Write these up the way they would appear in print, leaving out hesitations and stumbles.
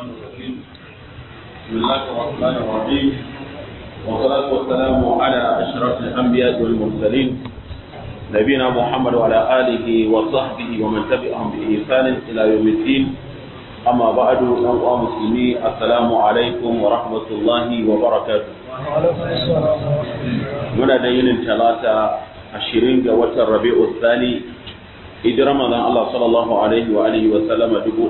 الرحمن الرحيم بسم الله الرحمن الرحيم والصلاة والسلام على أشرف الأنبياء والمرسلين نبينا محمد وعلى آله وصحبه ومن تبعهم بإحسان إلى يوم الدين أما بعد أيها المسلمين السلام عليكم ورحمة الله وبركاته من دين ثلاثة 20 وتر ربيع الثاني إذ رمضان الله صلى الله عليه وآله وسلم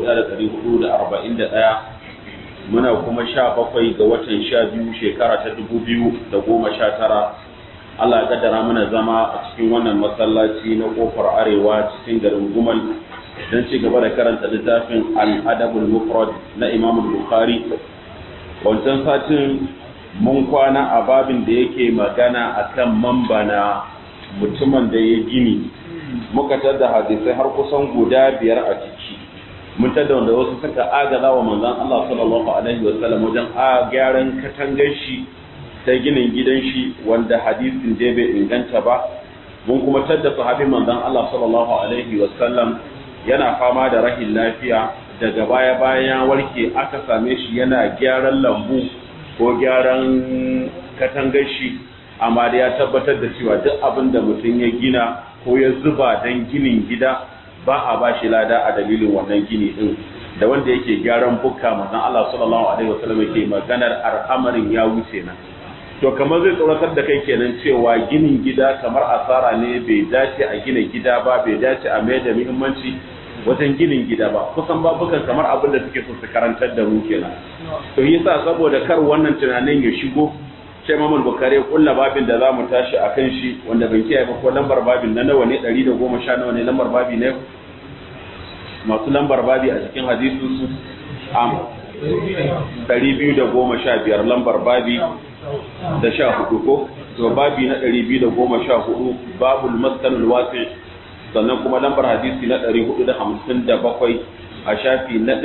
1441 muna kuma 17 ga watan 12 shekara ta 2019 Allah ya kaddara mana zama a cikin wannan masallaci na kofar arewa cikin garin Gumal don ci gaba da karanta littafin Al-Adabul Mufrad na Imam Bukhari. Wancan satin mun kwana a babin da yake magana akan mambana mutumin da ya gini, muka tada hadisai har kusan guda 5 a ciki. Mun tada wanda wasu suka agaza wa manzon Allah sallallahu alaihi wasallam wajen gyaran katangar shi ta ginin gidan shi wanda hadisin da bai inganta ba. Mun kuma tada sahabin manzon Allah sallallahu alaihi wasallam yana fama da rahin lafiya, daga baya bayan warke aka same shi yana gyaran lambu ko gyaran katangar shi, amma da ya tabbatar da cewa duk abin da mutum ya gina ko ya zuba don ginin gida ba a ba shi lada a dalilin wannan gini din. Da wanda yake gyaran bukka manzon Allah sallallahu alaihi wasallam yake maganar al'amarin ya wuce nan. To kamar zai tsoratar da kai kenan cewa ginin gida kamar asara ne, bai dace a gina gida ba, bai dace a mai da muhimmanci wajen ginin gida ba. Kusan babukan kamar abin da suke so su karantar da mu kenan. To yasa saboda kar wannan tunanin ya shigo, sai Imam Bukhari ya kulla babin da zamu tashi akan shi, wanda ban kiyaye ba ko lambar babin na nawa ne, 110 nawa ne lambar babi ne, masu lambar babi a cikin hadisin su 215 lambar babi da 14 ko to babi na 214 babul maskanul wasi', sannan kuma lambar hadisi na 457 a shafi na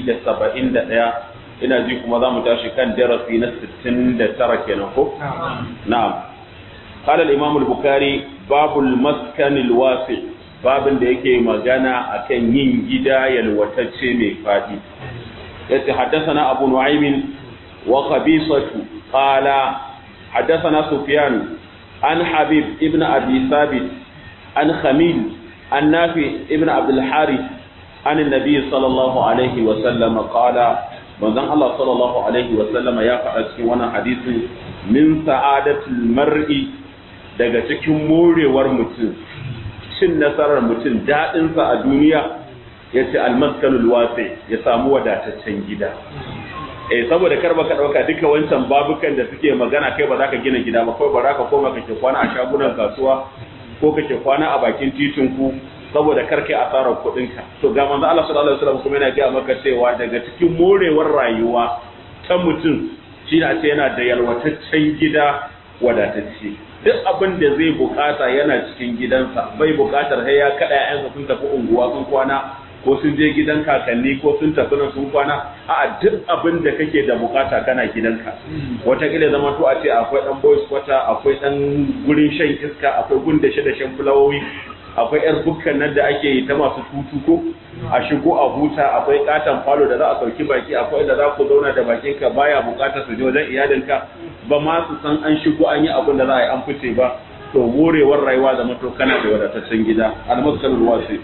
171. ina ji kuma za mu tashi kan darasi na 69 kenan ko? Na'am. Qala al-Imam al-Bukhari babul maskan al-wasi', babin da yake magana akan yin gida yalwatacce mai fadi. Yace haddathana Abu Nu'aym wa Qabisatu qala haddathana Sufyan an Habib ibn Abi Thabit an Khamil an Nafi ibn Abdul Harith an an-nabi sallallahu alaihi wa sallam qala manzon Allah sallallahu alaihi wa sallama ya faɗa cikin wannan hadisin, min sa'adatul mar'i, daga cikin morewar mutum, cin nasarar mutum, daɗin sa a duniya, yace al-maskanul wasi', ya samu wadataccen gida. Saboda kar baka dauka duka wancan babukan da suke magana kai ba za ka gina gida ba, kai ba za ka koma kake kwana a shagunan kasuwa ko kake kwana a bakin titin ku saboda karkai asarar kuɗinka. To ga manzo Allah sallallahu alaihi wasallam kuma yana ga maka cewa daga cikin morewar rayuwa ta mutum shi ne a ce yana da yalwataccen gida wadatacce. Duk abin da zai bukata yana cikin gidansa, bai bukatar sai ya kada ƴaƴansa sun tafi unguwa sun kwana ko sun je gidan kakanni ko sun tafi nan sun kwana. A'a, duk abin da kake da bukata kana gidanka. Wataƙila zama to a ce akwai ɗan boys quarter, akwai ɗan gurin shan iska, akwai gun da shan fulawoyi, akwai yar bukkan nan da ake yi ta masu tutu ko a shigo a huta, akwai katon falo da za a sauki baki, akwai da za ku zauna da bakinka baya bukatar su je wajen iyalinka ba ma su san an shigo an yi abin da za a yi an fice ba. To morewar rayuwa da mato kana da wadataccen gida, almaskanul wasi.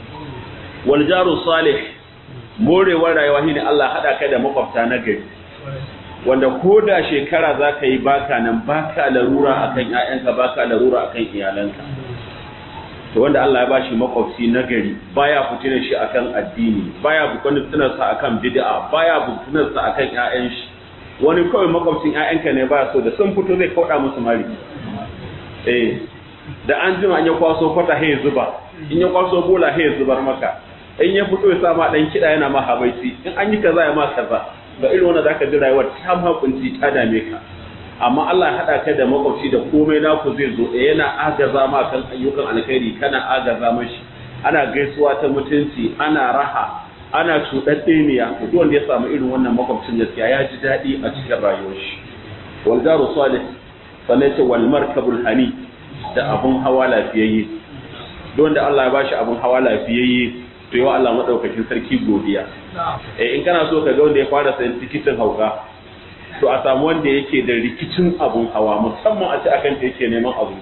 Wal jaru salih, morewar rayuwa shine Allah hada kai da makwabta na gari, wanda ko da shekara za ka yi baka nan, baka larura akan ƴaƴanka, baka larura akan iyalanka. To wanda Allah ya bashi makwabci na gari, baya fitinar shi akan addini, baya fitinar sa akan bid'a, baya fitinar sa akan ƴaƴan shi. Wani kawai makwabcin ƴaƴanka ne baya so, da sun fito zai kauda musu mari. Da an jima an ya kwaso kwata hay zuba, in ya kwaso bola hay zubar maka, in ya fito ya sa ma dan kida yana ma habaici, in an yi kaza ya ma kaza. Ga irin wannan zaka ji rayuwar ta makunci ta dame ka. Amma Allah ya haɗa ka da makwabci da komai naku zai zo, yana agaza ma kan ayyukan alkhairi, kana agaza mashi, ana gaisuwa ta mutunci, ana raha, ana cuɗaɗɗeniya. Duk wanda ya samu irin wannan makwabcin gaskiya ya ji daɗi a cikin rayuwar shi. Wal jaru salih, sannan ce wal markabul hani, da abun hawa lafiyayye. Duk wanda Allah ya bashi abun hawa lafiyayye, to yawa Allah madaukakin sarki godiya in kana so ka ga wanda ya fara sayan tikitin hauka to a samu wanda yake da rikicin abun hawa musamman a ce akan ta yake neman abu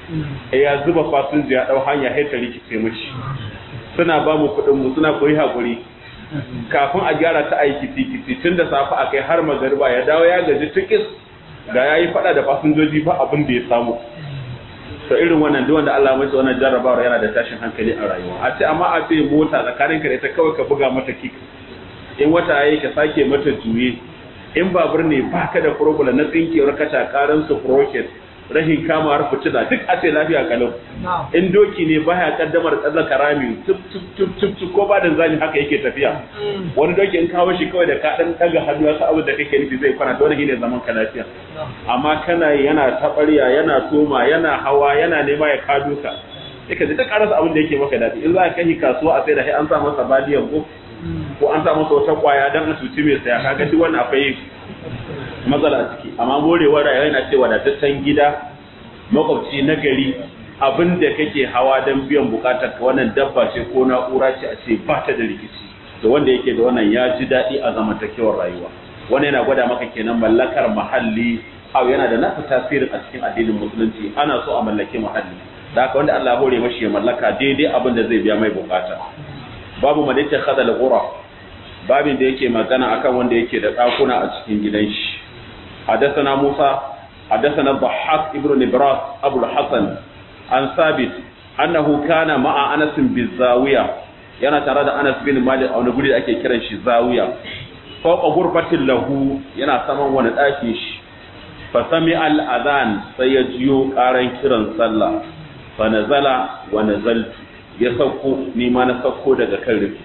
ya zuba fasinja ya dau hanya sai ta rikice mishi suna ba mu kuɗin mu suna koyi hakuri kafin a gyara ta aiki tikiti tun da safe akai har magariba ya dawo ya gaji tikis ga yayi fada da fasinjoji ba abin da ya samu to irin wannan duk wanda Allah mai wannan jarrabawar yana da tashin hankali a rayuwa a ce amma a ce mota tsakanin ka da ita kawai ka buga mata kick in wata yayi ka sake mata juye in babur ne baka da problem na tsinkewar kaca karan su rocket rahin kamawar fitila duk a ce lafiya kalau in doki ne baya kaddamar tsallaka rami tup ko ba da zani haka yake tafiya wani doki in kawo shi kawai da ka dan daga hannu wasu abin da kake nufi zai kwana dole ne zaman ka lafiya amma kana yana tabariya yana toma yana hawa yana nema ya kado ka sai ka ji duk karasa abin da yake maka dadi in za ka kai kasuwa a sai da sai an sa masa badiyan ko an sa masa wata kwaya dan a cuci mai saya kaga duk wannan akwai matsala ciki amma morewar rayuwa yana cewa da tattan gida makwabci na gari abin da kake hawa don biyan bukatar ka wannan dabba ce ko na'ura ce a ce ba ta da rikici to wanda yake da wannan ya ji daɗi a zamantakewar rayuwa wannan yana gwada maka kenan mallakar muhalli yana da nasa tasirin a cikin addinin musulunci ana so a mallaki muhalli da haka wanda Allah ya hore mashi ya mallaka daidai abin da zai biya mai bukata babu madita khadal ghura babin da yake magana akan wanda yake da ɗakuna a cikin gidan shi حدثنا موسى حدثنا الضحاك ابن نبراس أبو الحسن عن ثابت أنه كان مع أنس بالزاوية yana tare da Anas bin Malik a wani guri da ake kiran shi Zawiya fawqa ghurfatin lahu yana saman wani ɗakin shi fa sami al-adhan sai ya jiyo ƙaran kiran sallah fa nazala wa nazaltu ya sauko ni ma na sauko daga kan rufi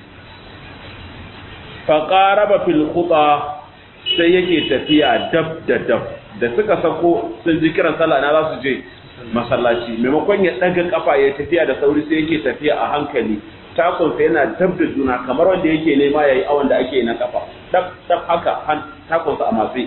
fa qaraba fil khuta sai yake tafiya dab da suka sako sun ji kiran sallah na za su je masallaci maimakon ya daga kafa ya tafiya da sauri sai yake tafiya a hankali takon sai yana dab da juna kamar wanda yake nema yayi awon da ake na kafa dab haka takon sa a matsayi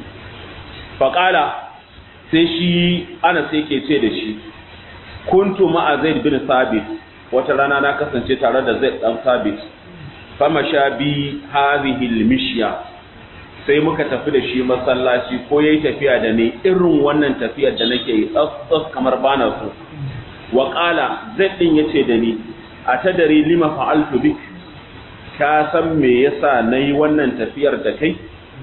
faqala sai shi ana sai yake ce da shi kuntu ma'a Zaid bin Sabit wata rana na kasance tare da Zaid dan Sabit fama shabi hadhihi al-mishya sai muka tafi da shi masallaci ko yayi tafiya da ni irin wannan tafiyar da nake yi tsaf kamar bana so wa qala Zaid din yace da ni atadari lima fa'altu bik ka san me yasa nayi wannan tafiyar da kai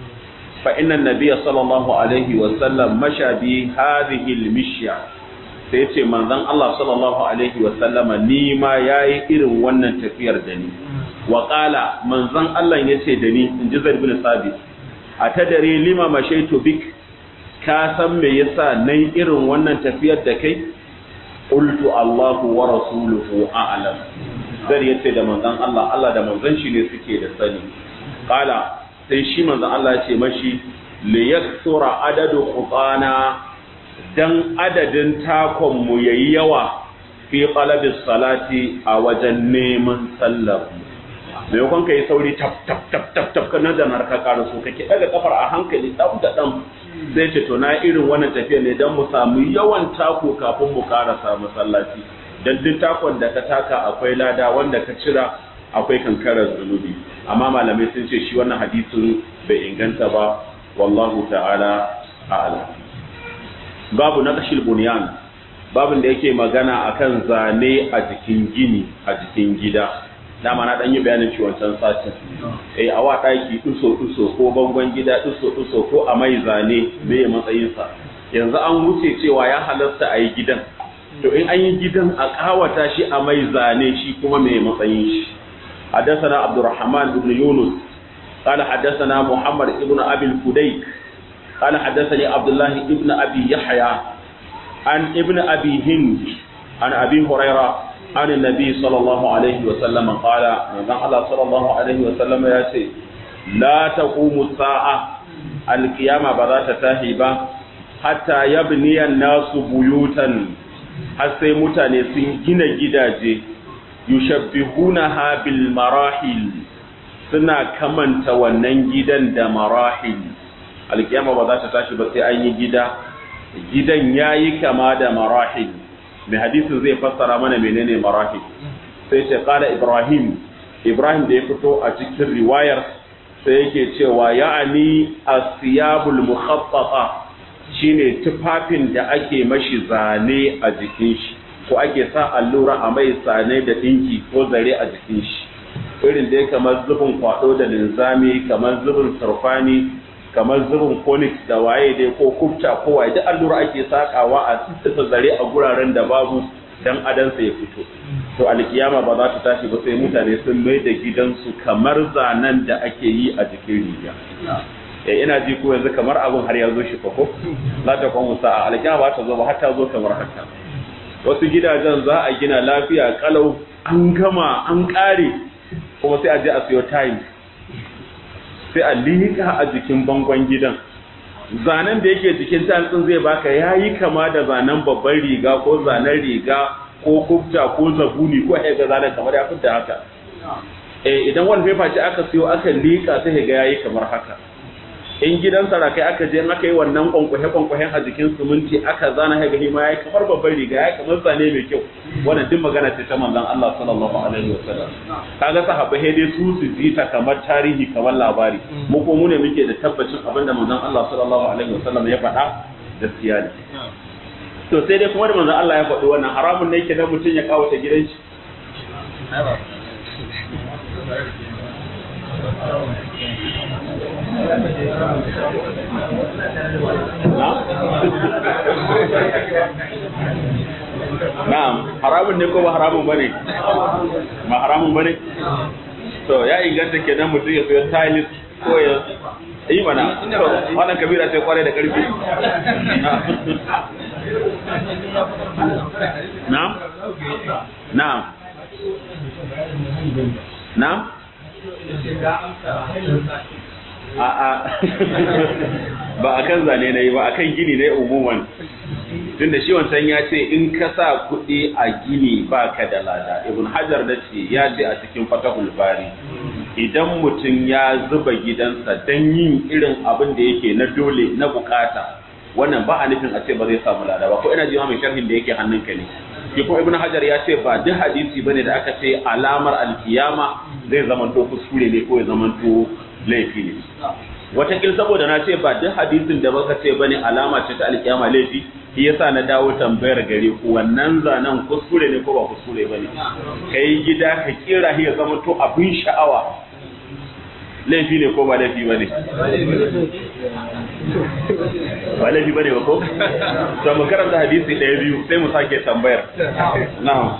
fa inna nabiyya sallallahu alaihi wa sallam masha bi hadhihi al-mishya sai yace manzon Allah sallallahu alaihi wa sallama ni ma yayi irin wannan tafiyar da ni wa qala manzon Allah yace da ni inji Zaid bin Sabit atadari lima mashaitu bik ka san me yasa nayi irin wannan tafiyar da kai qultu Allahu wa rasuluhu a'lam zai yace da manzon Allah da manzon shi ne suke da sani qala sai shi manzon Allah ya ce mashi li yakthura adadu khutana dan adadin takon mu yayi yawa fi qalabis salati a wajen neman sallar mai kwan ka yi sauri tap kanar da narka ƙara so kake daga kafar a hankali ɗan da ɗan zai ce to na irin wannan tafiya ne don mu samu yawan tako kafin mu ƙarasa masallaci don duk takon da ka taka akwai lada wanda ka cira akwai kankarar zunubi amma malamai sun ce shi wannan hadisin bai inganta ba wallahu ta'ala a'lam babu naqshil bunyan babin da yake magana akan zane a jikin gini a jikin gida dama na dan yi bayanin shi wancan satin a wa daki duso ko bangon gida duso ko a mai zane me matsayin sa yanzu an wuce cewa ya halasta a yi gidan to in an yi gidan a kawata shi a mai zane shi kuma me matsayin shi حدثنا عبد الرحمن بن يونس قال حدثنا محمد ابن أبي الفديك قال حدثني عبد الله ابن أبي يحيى عن ابن أبي هند عن أبي هريرة عن النبي صلى الله عليه وسلم قال الله صلى الله عليه وسلم يأتي لا تقوم الساعة القيامة بذات تاهبة حتى يبني الناس بيوتا حتى متنسين جنا جداجي yushabbihunaha bil marahil suna kamanta wannan gidan da marahil alkiyama ba za ta tashi ba sai an yi gidan yayi kama da marahil mai hadisin zai fassara mana menene marahil sai ce qala ibrahim Ibrahim da ya fito a cikin riwayar sai yake cewa ya'ani asiyabul mukhattafa shine tufafin da ake mashi zane a jikin shi ko ake sa allura a mai zane da dinki ko zare a jikin shi irin da kamar zubin kwado da linzami kamar zubin surfani kamar zubin konix da waye dai ko kubta ko waye duk allura ake sakawa a tsitsa zare a guraren da babu dan adansa ya fito to alkiyama ba za ta tashi ba sai mutane sun mai da gidansu kamar zanen da ake yi a jikin riga ina ji ko yanzu kamar abun har ya zo shi fa ko za ta kwan sa'a alkiyama ba ta zo ba har ta zo kamar haka wasu gidajen za a gina lafiya kalau an gama an kare kuma sai a je a siyo tiles sai a liƙa a jikin bangon gidan zanen da yake jikin tiles din zai baka yayi kama da zanen babban riga ko zanen riga ko kubta ko zabuni ko ga zanen kamar ya fitta haka idan wani paper ce aka siyo aka liƙa sai ga yayi kamar haka in gidan sarakai aka je aka yi wannan kwankwahe a jikin siminti aka zana ga hima yayi kamar babban riga yayi kamar zane mai kyau wannan duk magana ce ta manzon Allah sallallahu alaihi wasallam kaga sahabbai dai su ji ta kamar tarihi kamar labari mu ko mu ne muke da tabbacin abinda manzon Allah sallallahu alaihi wasallam ya faɗa gaskiya ne to sai dai kuma da manzon Allah ya faɗi wannan haramun ne yake da mutun ya kawo ta gidan shi na'am haramun ne ko ba haramun bane ba haramun bane to ya inganta kenan mutum ya sayo tiles ko ya yi mana wannan kabira ce kware da karfi na'am na'am na'am a'a ba akan zane na yi ba akan gini ne umuman tunda shi wancan ya ce in ka sa kuɗi a gini ba ka da lada ibn hajar da ce ya ce a cikin fatahul bari idan mutum ya zuba gidansa don yin irin abin da yake na dole na bukata wannan ba a nufin a ce ba zai samu lada ba ko ina jima mai sharhin da yake hannunka ne shi kuma ibn hajar ya ce ba duk hadisi bane da aka ce alamar alkiyama zai zamanto kuskure ne ko ya zamanto laifi ne watakil saboda na ce ba duk hadisin da baka ce bane alama ce ta alkiyama laifi shi yasa na dawo tambayar gare ku wannan zanen kuskure ne ko ba kuskure bane kai gida ka kira shi ya zamanto abin sha'awa laifi ne ko ba laifi bane ba laifi bane ba ko to mu karanta hadisi ɗaya biyu sai mu sake tambayar na'am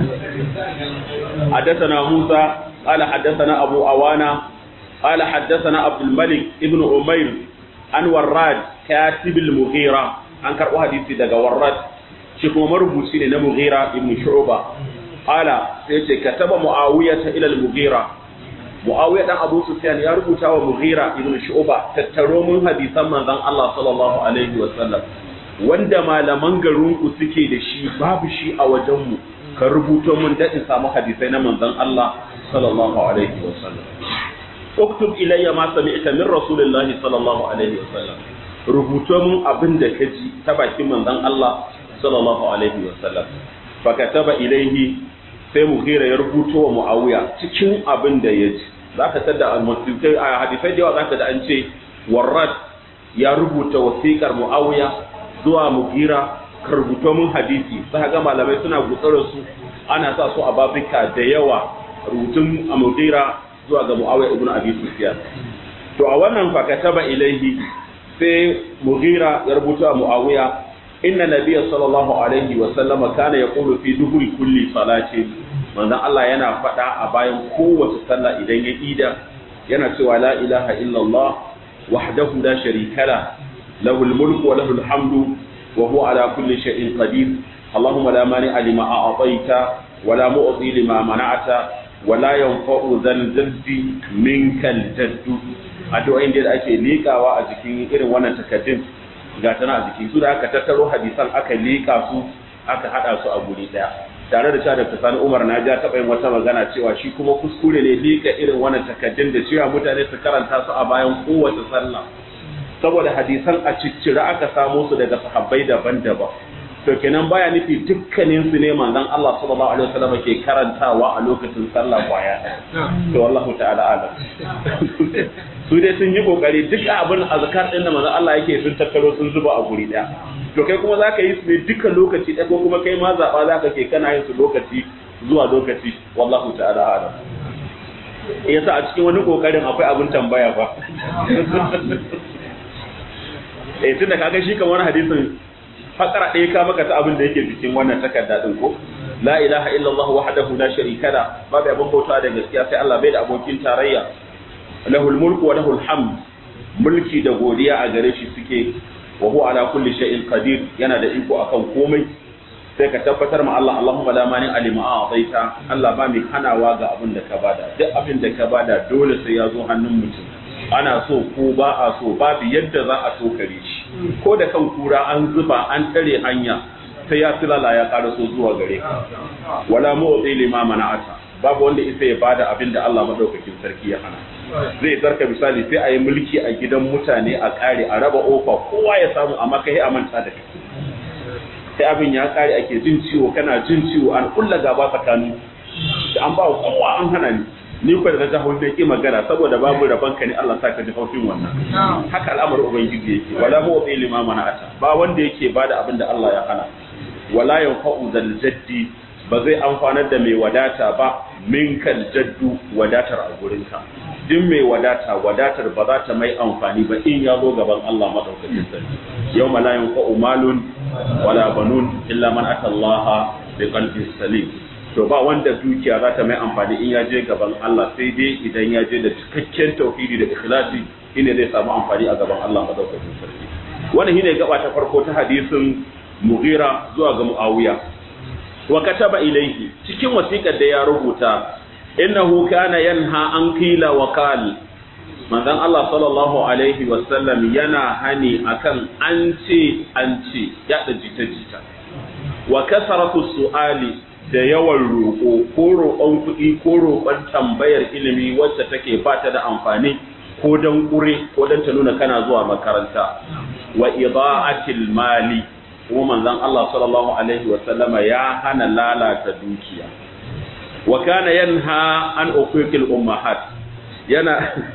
حدثنا موسى قال حدثنا أبو أوانا قال حدثنا عبد الملك ابن أمير عن وراد كاتب المغيرة عن كربو حديثي دقا وراد شكو مربوسين مغيرة ابن شعوبة قال كتب معاوية إلى المغيرة معاوية أبو سفيان يربو تاوى مغيرة ابن شعوبة تترومن حديثا من ذن الله صلى الله عليه وسلم وندما لمن غرونكو سكي دشي بابشي أو جمو كربوتو من دائن سامو حديثين من ذن الله صلى الله عليه وسلم اكتب إلي ما سمعت من رسول الله صلى الله عليه وسلم rubuto mun abin da ka ji ta bakin manzon Allah sallallahu alaihi wasallam fakataba ilaihi sai Mughira ya rubuto wa Muawiya cikin abin da ya ji zaka tada al-muslim a hadisai da yawa zaka da an ce Warrad ya rubuta wasiƙar Muawiya zuwa Mughira ka rubuto mun hadisi sai ga malamai suna gutsara su ana sa su a babika da yawa rubutun Mughira zuwa ga Muawiya ibn Abi Sufyan to a wannan fakataba ilaihi sai Mughira ya rubuta Muawiya inna nabiyya sallallahu alaihi wa sallam kana yaqulu fi duburi kulli salati manzon Allah yana faɗa a bayan kowace sallah idan ya ida yana cewa la ilaha illallah wahdahu la sharika la lahul mulku wa lahul hamdu wa huwa ala kulli shay'in qadir allahumma la mani'a lima a'taita wa la mu'ti lima mana'ta wa la yanfa'u dhal jaddi minkal jaddu addu'o'in da ake likawa a jikin irin wannan takaddun ga tana a jikin su da aka tattaro hadisan aka lika su aka hada su a guri daya tare da cewa Dr. Sani Umar na ja taɓa yin wata magana cewa shi kuma kuskure ne lika irin wannan takaddun da cewa mutane su karanta su a bayan kowace sallah saboda hadisan a ciccire aka samo su daga sahabbai daban-daban to kenan baya nufi dukkanin su ne manzon Allah sallallahu alaihi wasallam ke karantawa a lokacin sallah kwaya to wallahu ta'ala alam su dai sun yi kokari duk abin azkar din da manzon Allah yake sun tattaro sun zuba a guri daya to kai kuma zaka yi su ne duka lokaci ɗaya ko kuma kai ma zaba zaka ke kana yin su lokaci zuwa lokaci wallahu ta'ala alam yasa a cikin wani kokarin akwai abin tambaya ba tunda kaga shi kamar hadisin fakara ɗaya ka maka ta abin da yake cikin wannan takarda din ko la ilaha illallah wahdahu la sharika la babu abin bauta da gaskiya sai Allah bai da abokin tarayya lahul mulku wa lahul hamd mulki da godiya a gare shi suke wa huwa ala kulli shay'in qadir yana da iko akan komai sai ka tabbatar ma Allah Allahumma la mani alima a'taita Allah ba mai hanawa ga abin da ka bada duk abin da ka bada dole sai ya zo hannun mutum ana so ko ba a so babu yadda za a so kare shi ko da kan kura an zuba an tare hanya sai ya silala ya karaso zuwa gare ka wala mu'ti lima mana'ata babu wanda isa ya bada abin da Allah madaukakin sarki ya hana zai zarka misali sai a yi mulki a gidan mutane a kare a raba ofa kowa ya samu amma kai a manta da kai sai abin ya kare ake jin ciwo kana jin ciwo an kulla gaba tsakanin da an ba kowa an hana ni ko da ta hausa ki magana saboda babu rabon ka ne Allah saka ji haushin wannan haka al'amarin ubangiji yake wala mu wa ilma mana'ata ba wanda yake bada abin da Allah ya hana wala yanfa'u zal jaddi ba zai amfanar da mai wadata ba minkal jaddu wadatar a gurinka din mai wadatar ba za ta mai amfani ba in ya zo gaban Allah madaukakin sarki yawma la yanfa'u malun wala banun illa man atallaha biqalbin salim to ba wanda dukiya za ta mai amfani in ya je gaban Allah sai dai idan ya je da cikakken tauhidi da ikhlasi shine zai samu amfani a gaban Allah madaukakin sarki wannan shine gaba ta farko ta hadisin Mughira zuwa ga Muawiya wa kataba ilayhi cikin wasiƙar da ya rubuta innahu kana yanha an qila wa qal manzon Allah sallallahu alaihi wasallam yana hani akan an ce ya da jita-jita wa kasaratu su'ali da yawan roƙo ko roƙon kuɗi ko roƙon tambayar ilimi wacce take ba ta da amfani ko don ƙure ko don ta nuna kana zuwa makaranta wa ida'atil mali kuma manzon Allah sallallahu alaihi wa sallama ya hana lalata dukiya wa kana yanha an uquqil ummahat yana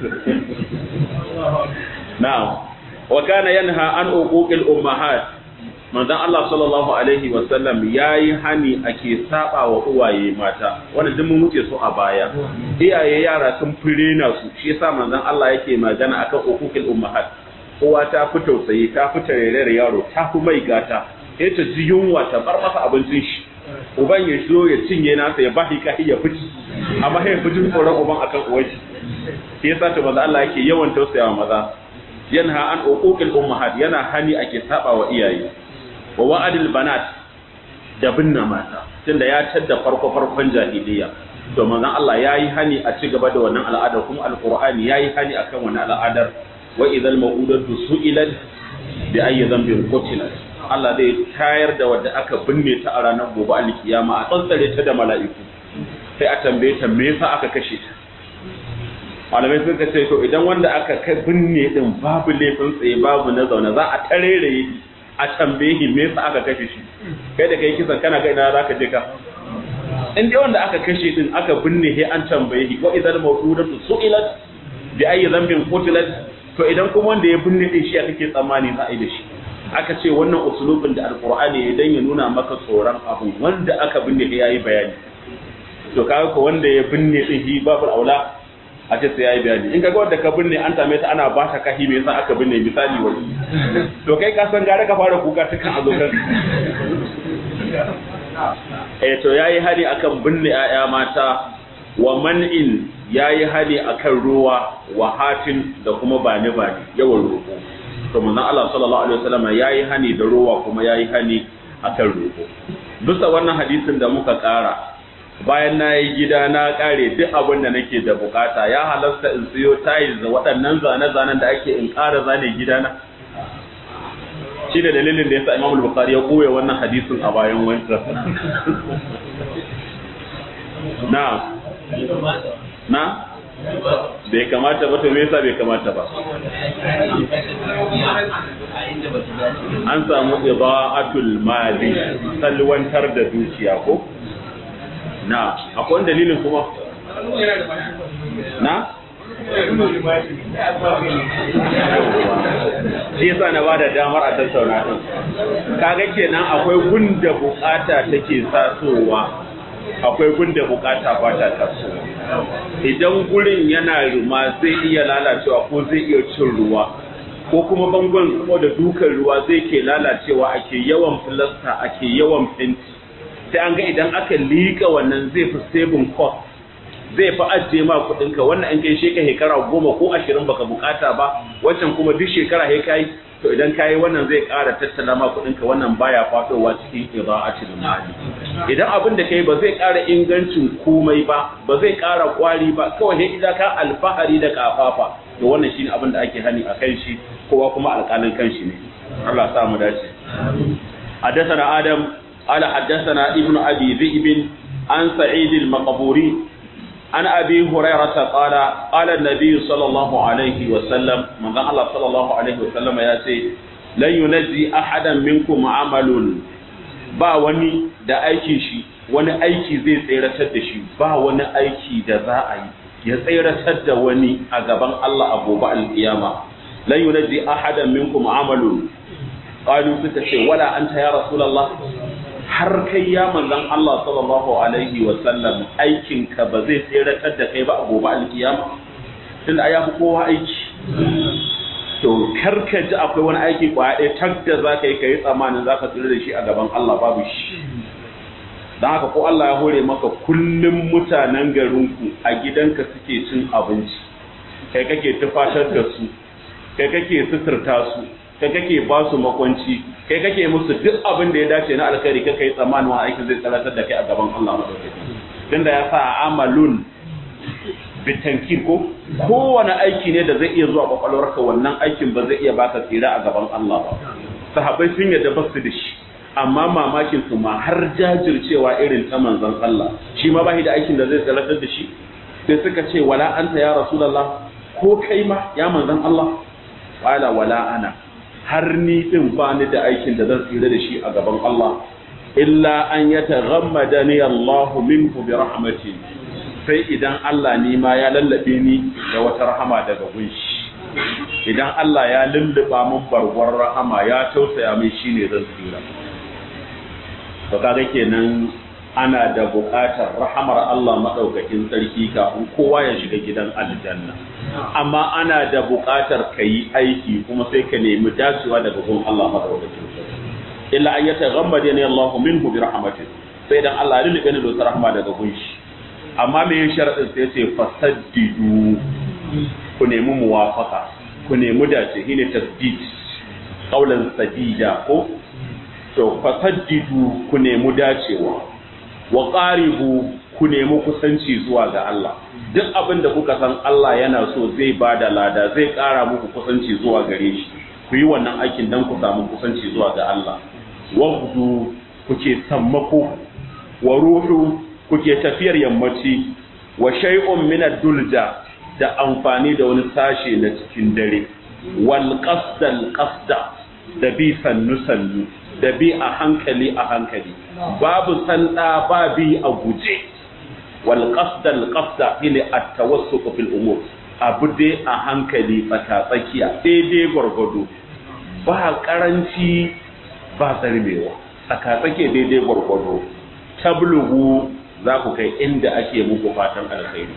na'am wa kana yanha an uquqil ummahat manzon Allah sallallahu alaihi wa sallam yayi hani ake saba wa uwaye mata wanda duk mun wuce su a baya iyaye yara sun firena su shi yasa manzon Allah yake magana akan uquqil ummahat uwa ta fi tausayi ta fi tarerayar yaro ta fi mai gata sai ta ji yunwa ta bar masa abincin shi uban ya zo ya cinye nasa ya bahi ka iya fici amma sai fitin tsoron uban akan uwar shi sai yasa to manzon Allah yake yawan tausayawa maza yanha an uquqil ummahat yana hani ake saba wa iyaye wa wa'adil banat da binna mata tunda ya tadda farkon jahiliya to manzon Allah yayi hani a ci gaba da wannan al'adar kuma alqur'ani yayi hani akan wannan al'adar wa idhal maw'udatu su'ilat bi ayyi dhanbin qutilat Allah zai tayar da wanda aka binne ta a ranar gobe alkiyama a tsantsare ta da mala'iku sai a tambaye ta me yasa aka kashe ta malamai sun ce to idan wanda aka binne din babu laifin tsaye babu na zaune za a tarere a tambaye shi me yasa aka kashe shi kai da kai kisan kana ga ina zaka je ka in dai wanda aka kashe din aka binne he an tambaye shi wa idan mawdudatu su'ilat bi ayi dhanbin qutilat to idan kuma wanda ya binne din shi kake tsammani za a yi da shi aka ce wannan usulubin da alqur'ani idan ya nuna maka tsoron abu wanda aka binne he yayi bayani to kaga ko wanda ya binne din shi babu aula a ce sai yayi bayani in kaga wanda ka binne an tame ta ana ba ta kahi me yasa aka binne misali wani to kai ka san gare ka fara kuka ta kan azokan to yayi hari akan binne ayya mata wa man'in yayi hari akan ruwa wa hatin da kuma bani yawan roko to manzon Allah sallallahu alaihi wasallam yayi hani da ruwa kuma yayi hani akan roko bisa wannan hadisin da muka kara bayan na yi gida na kare duk abin da nake da bukata ya halasta in siyo tiles da waɗannan zane-zanen da ake in ƙara zane gidana shi da dalilin da yasa Imam Bukhari ya koya wannan hadisin a bayan wancan na bai kamata ba, to me yasa bai kamata ba? An samu ida'atul mali, salwantar da dukiya ko? Na, akwai wani dalilin kuma? Na? Shi yasa na ba da damar a tattauna ɗin. Kaga kenan akwai gunda bukata take tasowa, akwai gunda bukata ba ta tasowa. Idan gurin yana ruma zai iya lalacewa ko zai iya cin ruwa, ko kuma bangon kuma da dukan ruwa zai ke lalacewa, ake yawan filasta, ake yawan fenti, sai an ga idan aka liƙa wannan zai fi saving cost, zai fi ajiye ma kuɗinka. Wannan an kai shekara shekara 10 ko 20 baka bukata ba, wancan kuma duk shekara sai kai, to idan kai wannan zai ƙara tattala ma kuɗinka, wannan baya fadowa cikin ida'atul mali. Idan abin da kai ba zai ƙara ingancin komai ba, ba zai ƙara kwari ba, kawai sai idan ka alfahari da kafafa, to wannan shine abin da ake hani a kan shi, kowa kuma alƙalin kanshi ne. Allah ya sa mu dace. حدثنا آدم قال حدثنا ابن أبي ذئب عن سعيد المقبوري عن أبي هريرة قال قال النبي صلى الله عليه وسلم من قال الله صلى الله عليه وسلم ياتي لن ينجي أحدا منكم عمل با wani da aikin shi, wani aiki zai tseratar da shi, ba wani aiki da za a yi ya tseratar da wani a gaban Allah a gobe alkiyama. lan yunajji ahadan minkum amalun, qalu suka ce wala anta ya rasulullah, har kai ya manzon Allah sallallahu alaihi wa sallam aikin ka ba zai tseratar da kai ba a gobe alkiyama, tunda ya fi kowa aiki. To karka ji akwai wani aiki kwaya ɗaya tag da za ka yi tsammanin za ka tsira da shi a gaban Allah, babu shi. Don haka ko Allah ya hore maka kullum mutanen garinku a gidanka suke cin abinci, kai kake tufatar da su, kai kake suturta su, kai kake ba su makwanci, kai kake musu duk abin da ya dace na alkhairi, kai kai tsammanin wa aikin zai tsaratar da kai a gaban Allah madaukaki. Tunda ya sa amalun bitankir ko kowane aiki ne da zai iya zuwa kwakwalwarka, wannan aikin ba zai iya baka tsira a gaban Allah ba. Sahabbai sun yadda ba su da shi, amma mamakin su ma har jajircewa irin ta manzon Allah, shi ma ba shi da aikin da zai tsaratar da shi. Sai suka ce wala anta ya rasulullah, ko kai ma ya manzon Allah? Qala wala ana, har ni din ba ni da aikin da zan tsira da shi a gaban Allah, illa an yataghammadani Allah minhu bi rahmatin, sai idan Allah ni ma ya lallabe ni da wata rahama daga gunshi. Idan Allah ya lulluba mun barwar rahama, ya tausaya min, shine zan tsira. To kaga kenan ana da buƙatar rahamar Allah madaukakin sarki kafin kowa ya shiga gidan aljanna, amma ana da buƙatar kai aiki kuma sai ka nemi dacewa daga gun Allah madaukakin sarki. Illa an yataghammadani Allah minhu bi rahmatin, sai dan Allah ya lullube ni da wata rahama daga gunshi. Amma me yin sharadin sai ce fasaddidu, ku nemi muwafaka, ku nemi dace, shine tasdid, qaulan sadida ko to fasaddidu, ku nemi dacewa, wa qaribu, ku nemi kusanci zuwa ga Allah. Duk abin da kuka san Allah yana so zai bada lada, zai ƙara muku kusanci zuwa gare shi, ku yi wannan aikin dan ku samu kusanci zuwa ga Allah. Wagdu, kuke sammako, wa ruhu, kuke tafiyar yammaci, wa shay'un min ad-dulja, da amfani da wani sashe na cikin dare, wal qasda, da bi sannu sannu, da bi a hankali a hankali, babu sanda ba bi a guje. Wal qasda ila at-tawassuq fil umur, abu dai a hankali tsakiya, daidai gwargwado, ba karanci ba zarmewa, tsakatsake daidai gwargwado. Tablugu, za ku kai inda ake muku fatan alkhairi.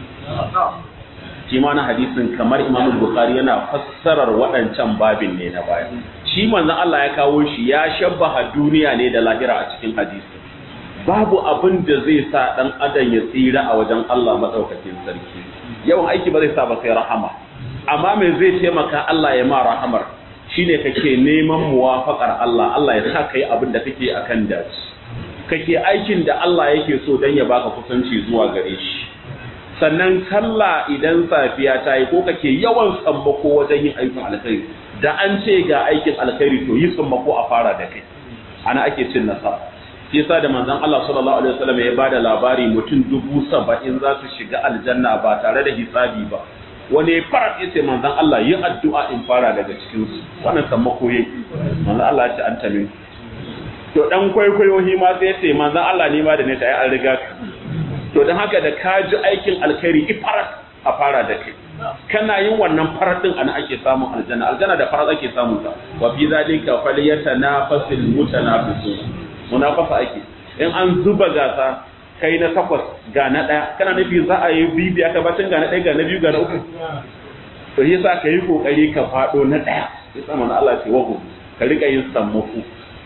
Shi ma na hadisin kamar Imam Bukhari yana fassarar waɗancan babin ne na baya. Shi manzon Allah ya kawo shi ya shabbaha duniya ne da lahira a cikin hadisi. Babu abin da zai sa dan adam ya tsira a wajen Allah madaukakin sarki. Yawan aiki ba zai sa ba sai rahama. Amma me zai taimaka Allah ya ma rahamar? Shine kake neman muwafaqar Allah, Allah ya sa kai abin da kake akan dace. Kake aikin da Allah yake so dan ya baka kusanci zuwa gare shi. Sannan sallah idan safiya ta yi, ko kake yawan sammako wajen yin aikin alkhairi, da an ce ga aikin alkhairi to yi sammako a fara da kai, ana ake cin nasara. yasa da manzon Allah sallallahu alaihi wasallam ya bada labari mutum 70,000 za su shiga aljanna ba tare da hisabi ba, wani farat yace manzon Allah yi addu'a in fara daga cikin su, wannan sammako yayi manzon Allah ya ce an tamin to dan kwaikwayo hi ma sai yace manzon Allah ne ma da ne ta yi an riga ka, to dan haka da ka ji aikin alkhairi ifarat a fara da kai, kana yin wannan farat din ana ake samun aljanna da farat ake samun ta, wa fi zalika falyatanafasul mutanafisun, munafasa ake in an zuba gasa kai na 8 ga na 1 kana nufi za a yi bibiya ka bacin ga na 1 ga na 2 ga na 3, to yasa ka yi kokari ka fado na 1, yasa manzo Allah ce wago ka rika yin sammako.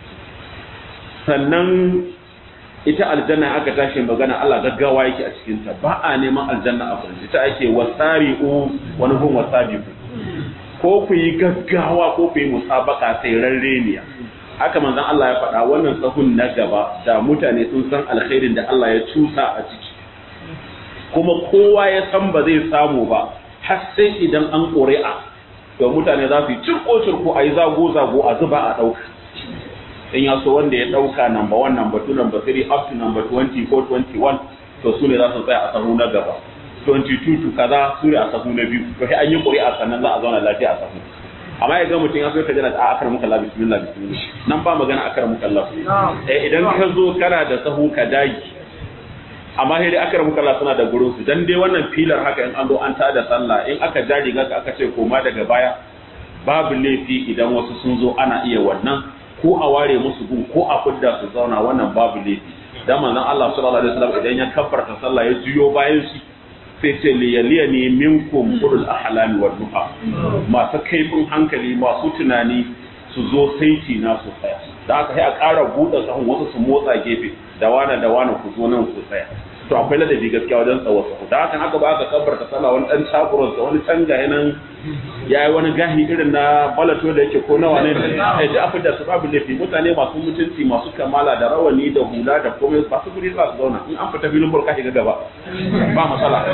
Sannan ita aljanna aka tashi magana Allah gaggawa yake a cikin ta, ba a neman aljanna a gurin ita ake wasari'u wani gun wasabiqu, ko ku yi gaggawa ko ku yi musabaka sai rarreniya. Haka manzon Allah ya faɗa wannan sahun na gaba da mutane sun san alkhairin da Allah ya cusa a ciki, kuma kowa ya san ba zai samu ba har sai idan an ƙuri'a, to mutane za su yi cirko a yi zago a zuba a ɗauka, in ya so wanda ya ɗauka number 1 number 2 number 3 up to number 20 ko 21, to su ne za su tsaya a sahu na gaba, 22 to kaza su ne a sahu na biyu, to sai an yi ƙuri'a sannan za a zauna lafiya a sahu. Amma ya ga mutum ya so ka jira a akar muka Allah bismillah nan ba magana akar muka Allah, idan ka zo kana da sahu ka dagi, amma sai dai akar muka Allah suna da gurin su, dan dai wannan filar haka in an zo an tada sallah in aka ja riga ka aka ce koma daga baya, babu laifi idan wasu sun zo ana iya wannan, ko a ware musu gun ko a fidda su zauna, wannan babu laifi. Dan manzon Allah sallallahu alaihi wasallam idan ya kabbarta sallah ya juyo bayan shi sai ce liyaliya ne minkum ulul ahlami wal nuha, masu kaifin hankali masu tunani su zo saiti na su tsaya, da haka sai a ƙara buɗe sahun wasu su motsa gefe da wane ku zo nan ku tsaya, to akwai ladabi gaskiya wajen tsawo sahu, da haka haka ba ka kabbarta sallah wani dan takuran sa wani tanga yanan yayi wani gahi irin na balato da yake ko nawa ne da afi da su babu lafi, mutane masu mutunci masu kamala da rawani da hula da komai ba su guri za su zauna, in an fita filin burka shiga gaba ba matsala,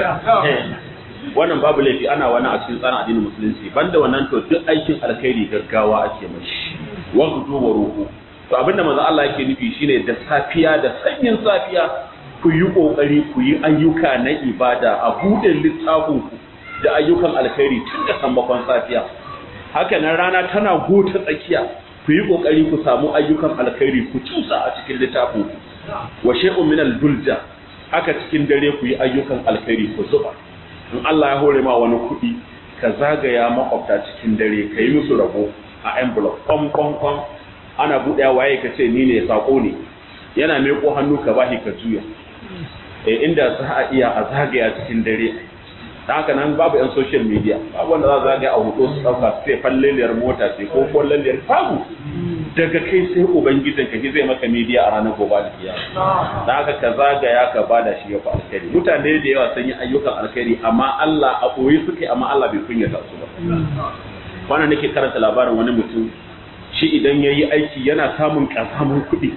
wannan babu laifi ana wani a cikin tsarin addinin musulunci. Banda wannan to duk aikin alkhairi gaggawa ake mashi, wa gudu wa ruhu, to abinda manzo Allah yake nufi shine da safiya da sanyin safiya ku yi kokari ku yi ayyuka na ibada, a buɗe littafin ku da ayyukan alkhairi tun da sammakon safiya. Haka nan rana tana gota tsakiya ku yi kokari ku samu ayyukan alkhairi ku cusa a cikin littafin ku. Wa shay'un min al-dulja, haka cikin dare ku yi ayyukan alkhairi ku zuba. In Allah ya hore ma wani kuɗi ka zagaya makwabta cikin dare ka yi musu rabo a envelope kwam ana buɗewa waye ka ce ni ne sako ne, yana meko hannu ka bashi ka juya, inda za a iya a zagaya cikin dare. Da haka nan babu yan social media, babu wanda za zagaya a hoto su ɗauka su sai falleliyar mota sai ko falleliyar babu, daga kai sai ubangijin ka zai maka media a ranar gobe da kiyama. Da haka ka zagaya ka bada shi ya fi alkhairi. Mutane da yawa sun yi ayyukan alkhairi amma Allah a koyi suke, amma Allah bai kunyata su ba. Wannan nake karanta labarin wani mutum, shi idan ya yi aiki yana samun ƙasamun kuɗi,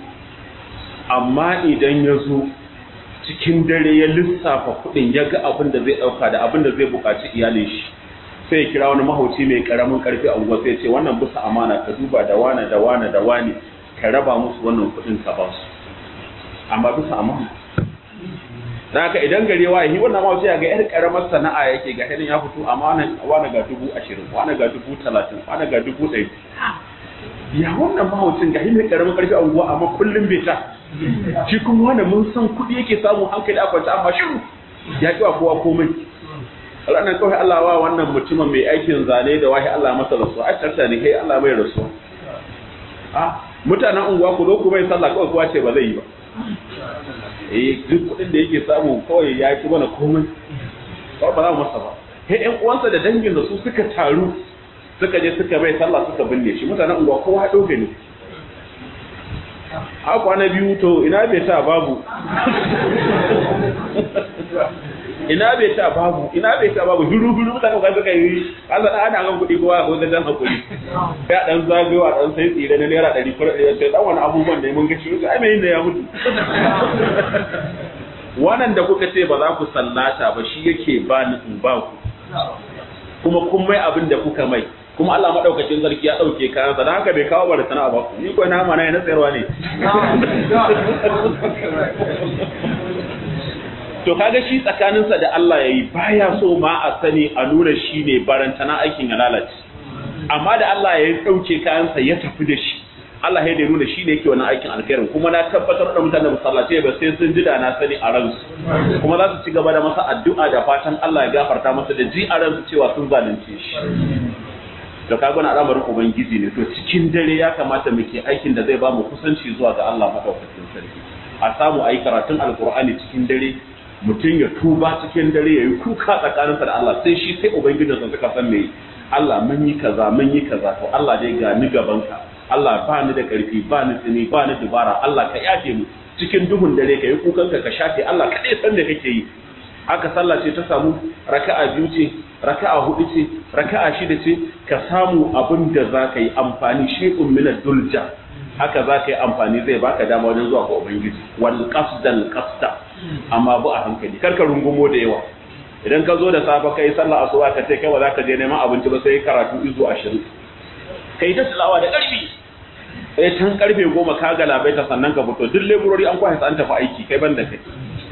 amma idan ya zo cikin dare ya lissafa kuɗin ya ga abin da zai ɗauka da abin da zai buƙaci iyalin shi, sai ya kira wani mahauci mai ƙaramin ƙarfi a unguwa sai ya ce wannan bisa amana ka duba da wane da wane da wane ka raba musu wannan kuɗin ka ba su, amma bisa amana. Da haka idan gari wa yi wannan mahauci ya ga yar ƙaramar sana'a yake ga hannun ya fito, amma wane ga 20,000 wane ga 30,000 wane ga 100,000, ya wannan mahaucin ga mai ƙaramin ƙarfi a unguwa amma kullum bai ta, shi kuma wanda mun san kuɗi yake samu hankali a kwanta amma shiru ya ƙi wa kowa komai. Ranar kawai Allah wa wannan mutumin mai aikin zane da wahi Allah masa rasuwa, a tarta ne kai Allah mai rasuwa. Mutanen unguwa ku zo ku mai sallah kawai kowa ce ba zai yi ba. Duk kuɗin da yake samu kawai ya ƙi mana komai, ba za mu masa ba. Ƴan uwansa da dangin da su suka taru suka je suka mai sallah suka binne shi, mutanen unguwa kowa ya ɗauke ne. A kwana biyu to ina bai ta babu ina bai ta babu hiru mutane ka suka yi Allah ana kan kuɗi kowa ko dan hakuri ya dan zagayo a dan sai tsire na naira 100 ko 100 sai dan wani abubuwan da mun ga shi ai mai ne ya mutu. Wannan da kuka ce ba za ku sallata ba shi yake ba ni in ba ku, kuma kun mai abin da kuka mai kuma Allah madaukakin sarki ya dauke kayan sa dan haka bai kawo bare sana'a ba ni ko nama na yana tsayarwa ne to kaga shi tsakaninsa da Allah yayi baya so ma a sani a nuna shi ne barantana aikin ya lalace amma da Allah ya dauke kayan sa ya tafi da shi Allah ya nuna shi ne yake wannan aikin alkhairin kuma na tabbatar da mutanen musallaci ba sai sun ji da na sani a ransu kuma za su ci gaba da masa addu'a da fatan Allah ya gafarta masa da ji a ransu cewa sun zalunce shi da kaga na al'amarin ubangiji ne to cikin dare ya kamata muke aikin da zai ba mu kusanci zuwa ga Allah madaukakin sarki a samu ayi karatun alqur'ani cikin dare mutum ya tuba cikin dare yayi kuka tsakaninsa da Allah sai shi sai ubangijinsa suka san me Allah mun yi kaza to Allah dai ga ni gabanka Allah ba ni da ƙarfi ba ni tsini ba ni dubara Allah ka yafe mu cikin duhun dare ka yi kukanka ka shafe Allah kaɗai san da kake yi haka sallah ce ta samu raka'a 2 ce raka'a 4 ce raka'a 6 ce ka samu abin da za ka yi amfani shay'un min ad-dulja haka za ka yi amfani zai baka dama wajen zuwa ga ubangiji wal qasdal qasda amma bu a hankali karka rungumo da yawa idan ka zo da safa kai sallah asuba ka ce kai ba za ka je neman abinci ba sai karatu izu 20 kai ta tilawa da ƙarfi sai can karfe 10 ka ga labaita sannan ka fito duk leburori an kwashe an tafi aiki kai banda kai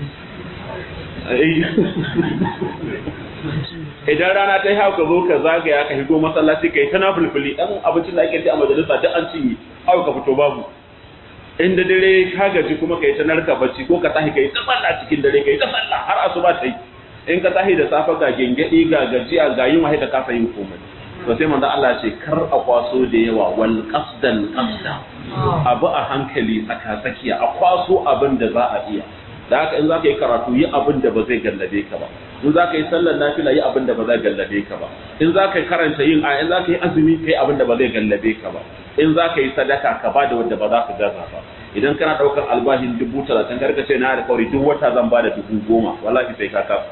idan rana ta yi haka zo ka zagaya ka higo masallaci kai ta nafulfuli dan abincin da ake ci a majalisa duk an cinye haka ka fito babu inda dare ka gaji kuma kai ta narka bacci ko ka tahi kai ta sallah cikin dare kai ta sallah har asuba ta yi in ka tahi da safa ga gengedi ga gajiya ga yin wahai ka kasa yin komai to sai manzo Allah ce kar a kwaso da yawa wal qasdan qasda abu a hankali tsaka-tsakiya a kwaso abin da za a iya da haka in za ka yi karatu yi abin da ba zai gallabe ka ba in za ka yi sallar nafila yi abin da ba zai gallabe ka ba in za ka yi karanta yin in za ka yi azumi ka yi abin da ba zai gallabe ka ba in za ka yi sadaka ka ba da wanda ba za ka gaza ba idan kana ɗaukar albashin 30,000 karka ce na alƙawari duk wata zan ba da 10,000 wallahi sai ka kasa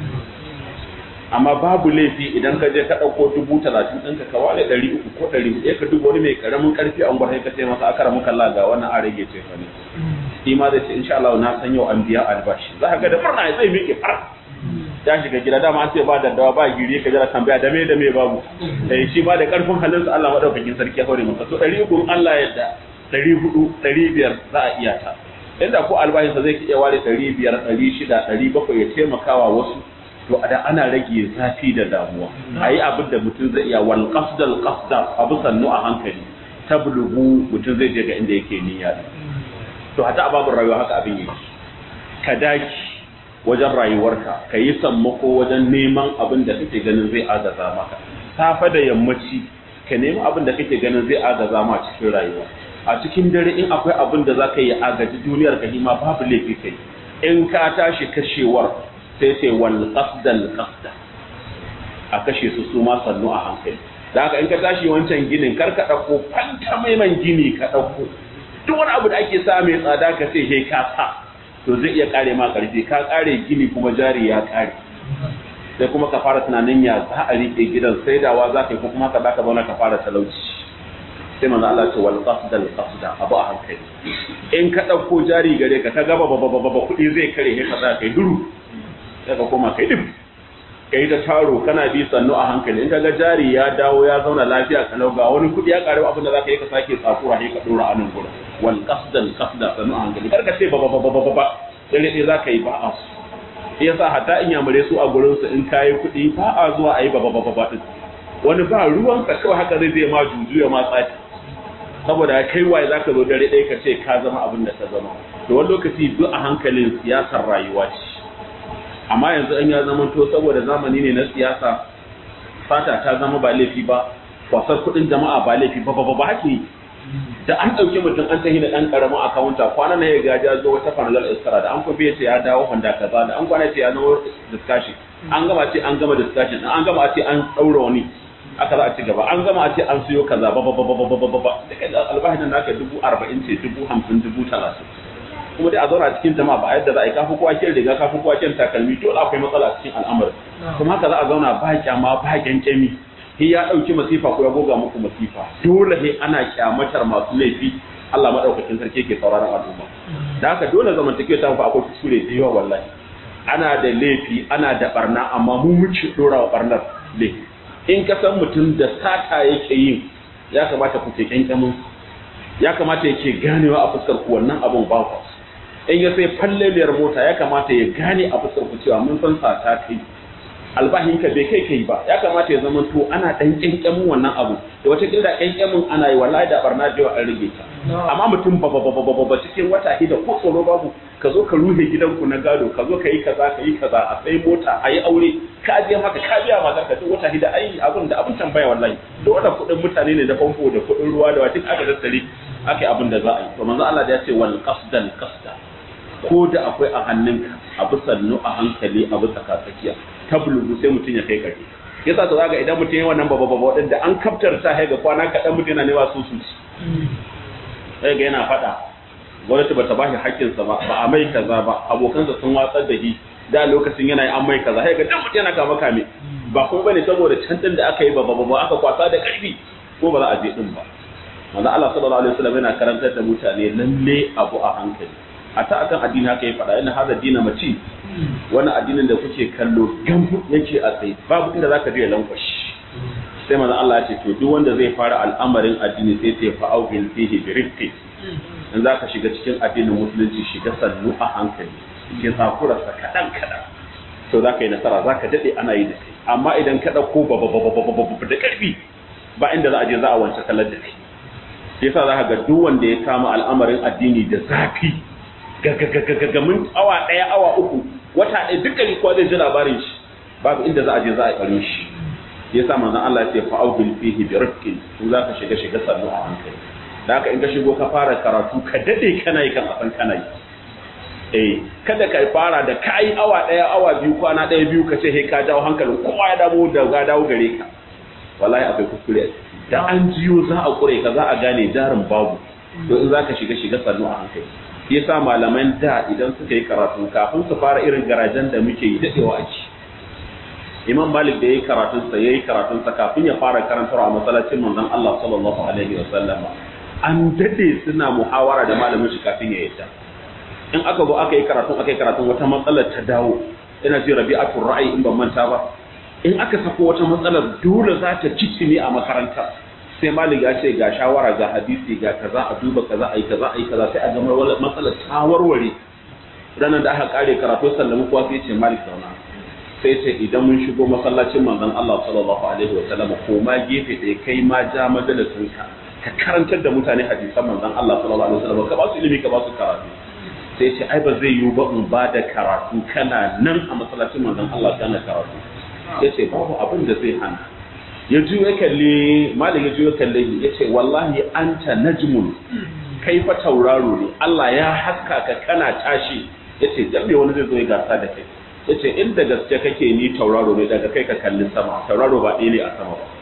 amma babu laifi idan ka je ka ɗauko 30,000 ɗinka ka wale 300 ko 400 ka duba wani mai ƙaramin ƙarfi a ungwar ka ce masa akara muka laga wannan an rage ce fa ne shi ma zai ce insha Allah na san yau an biya albashi za ka ga da murna zai miƙe fara ya shiga gida dama an ce ba daddawa ba giri ka jira tambaya da me babu shi ma da ƙarfin halinsa Allah madaukakin sarki ya hore masa to 300 Allah yadda 400 500 za a iya ta inda ko albashinsa zai iya ware 500 600 700 ya taimakawa wasu to da ana rage zafi da damuwa ayi abin da mutum zai iya wal qasdal qasda abu sannu a hankali tablugu mutum zai je ga inda yake niyya to hata ababun rayuwa haka abin yake ka daki wajen rayuwarka ka yi sammako wajen neman abin da kake ganin zai agaza maka safa da yammaci ka nemi abin da kake ganin zai agaza ma cikin rayuwa a cikin dare in akwai abin da za ka yi agaji duniyar ka hima babu laifi kai in ka tashi kashewar sai sai wal qasdal qasda a kashe su ma sannu a hankali da haka in ka tashi wancan ginin kar ka dauko fanta maiman gini ka dauko duk wani abu da ake sa mai tsada ka ce he ka sa to zai iya kare ma karfi ka kare gini kuma jari ya kare sai kuma ka fara tunanin ya za a rike gidan saidawa za ka yi ko kuma ka zaka zauna ka fara talauci sai manzo Allah ce wal qasdal qasda abu a hankali in ka dauko jari gare ka gaba baba kudi zai kare he ka za ka yi duru sai ka koma kai dim kai ta taro kana bi sannu a hankali in kaga jari ya dawo ya zauna lafiya kalau ga wani kudi ya karu abin da zaka yi ka sake tsakura sai ka dora anan gurin wal qasdal qasda sannu a hankali karka ce baba sai dai zaka yi ba a su yasa hatta in yamure su a gurin su in kai kudi ba a zuwa ayi baba din wani ba ruwan ka kawai haka zai ma juju ya ma tsaki saboda kai waye zaka zo dare ɗaya ka ce ka zama abin da ka zama to wani lokaci duk a hankalin siyasar rayuwa ce amma yanzu an ya zama to saboda zamani ne na siyasa fata ta zama ba laifi ba kwasar kudin jama'a ba laifi ba hake da an dauke mutum an tahi da dan karamin akawunta kwana ne ya gaja zo wata fanal iskara da an ko bai ce ya dawo handa kaza da an kwana ce ya nawo discussion an gama ce an gama discussion an gama ce an daura wani aka za a ci gaba an gama ce an siyo kaza ba duka albahin da aka 40,000 ce 50,000 30,000 kuma dai a zauna cikin jama'a ba yadda za a yi kafi kowa kyan riga kafi kowa kyan takalmi dole akwai matsala cikin al'amarin kuma haka za a zauna ba kyama ba kyankyami sai ya dauki masifa ko ya goga muku masifa dole sai ana kyamatar masu laifi Allah madaukakin sarki yake sauraron al'umma da haka dole zamantakewa ta fa akwai kusure da yawa wallahi ana da laifi ana da barna amma mu muke dora wa barnar laifi in ka san mutum da sata yake yin ya kamata ku ke kyankyamin ya kamata yake ganewa a fuskar ku wannan abun ba ku in ya sai falleliyar mota ya kamata ya gane a fuskar ku cewa mun san sata kai albahin ka bai kai ba ya kamata ya zama to ana dan kyankyamin wannan abu da wata kila kyankyamin ana yi wallahi da barna da an rage ta amma mutum ba cikin wata hida ko tsoro babu ka zo ka ruhe gidanku na gado ka zo ka yi kaza a sai mota a yi aure ka je maka ka biya maka ka duk wata hida ai abin da abin tambaya wallahi duk wanda kudin mutane ne da famfo da kudin ruwa da wata aka tattare akai abin da za a yi to manzo Allah da ya ce wal qasdan qasda ko da akwai a hannunka abu sannu a hankali abu tsakatsakiya tablugu sai mutum ya kai kare yasa to zaga idan mutum yayin wannan babba wadanda an kaftar ta ga kwana kadan mutum yana newa su sai ga yana fada gwamnati bata bashi haƙƙinsa ba a mai kaza ba abokansa sun watsar da shi da lokacin yana an mai kaza sai ga dan mutum yana kama kame ba kuma bane saboda can din da aka yi babba aka kwasa da karfi ko ba za a je din ba manzo Allah sallallahu alaihi wasallam yana karantar da mutane lalle abu a hankali ata akan addini haka ya faɗa inna hadha dina mace wannan addinin da kuke kallo gambu yake a tsaye babu inda zaka je lankwashi sai manzo Allah ya ce to duk wanda zai fara al'amarin addini sai ya fa'auhil fihi bi rifqi in zaka shiga cikin addinin musulunci shiga sannu a hankali ke tsakura sa kadan to zaka yi nasara zaka dade ana yi da kai amma idan ka dauko da karfi ba inda za a je za a wance kallar da kai yasa zaka ga duk wanda ya kama al'amarin addini da zafi gagamin awa ɗaya awa uku wata ɗaya dukkan kowa zai ji labarin shi babu inda za a je za a yi ɓarin shi ya sa manzon Allah ya ce fa'audul fihi bi rifqin in za ka shiga sannu a hankali da haka in ka shigo ka fara karatu ka dade kana yi kan asan kana yi kada ka fara da kai awa ɗaya awa biyu kwana ɗaya biyu ka ce he ka jawo hankalin kowa ya dawo gare ka wallahi akwai kuskure da an jiyo za a kure ka za a gane jarin babu to in za ka shiga sannu a hankali yasa malaman da idan suka yi karatu kafin su fara irin garajen da muke yi dadewa ake Imam Malik da yayi karatun sa kafin ya fara karantarwa a masallacin manzon Allah sallallahu alaihi wasallam an dade suna muhawara da malamin shi kafin ya yadda in aka zo aka yi karatun wata matsalar ta dawo ina ji Rabi'atul Ra'i in ban manta ba in aka sako wata matsalar dole za ta cicime a makaranta sai Malik ya ce ga shawara ga hadisi ga kaza a duba kaza ai kaza sai a gama matsalar ta warware ranar da aka kare karatu sallamu kuwa sai ce Malik zauna sai ce idan mun shigo masallacin manzon Allah sallallahu alaihi wasallam ko ma gefe ɗaya kai ma ja majalisin ka karantar da mutane hadisan manzon Allah sallallahu alaihi wasallam ka ba su ilimi ka ba su karatu sai ce ai ba zai yiwu ba in ba da karatu kana nan a masallacin manzon Allah kana karatu yace babu abin da zai hana ya juyo kalle malam ya juyo kalle ya ce wallahi anta najmun kai fa tauraro ne Allah ya haska ka kana tashi yace dan me wani zai zo ya gasa da kai yace inda gaske kake ni tauraro ne daga kai ka kalli sama tauraro ba ɗaya ne a sama ba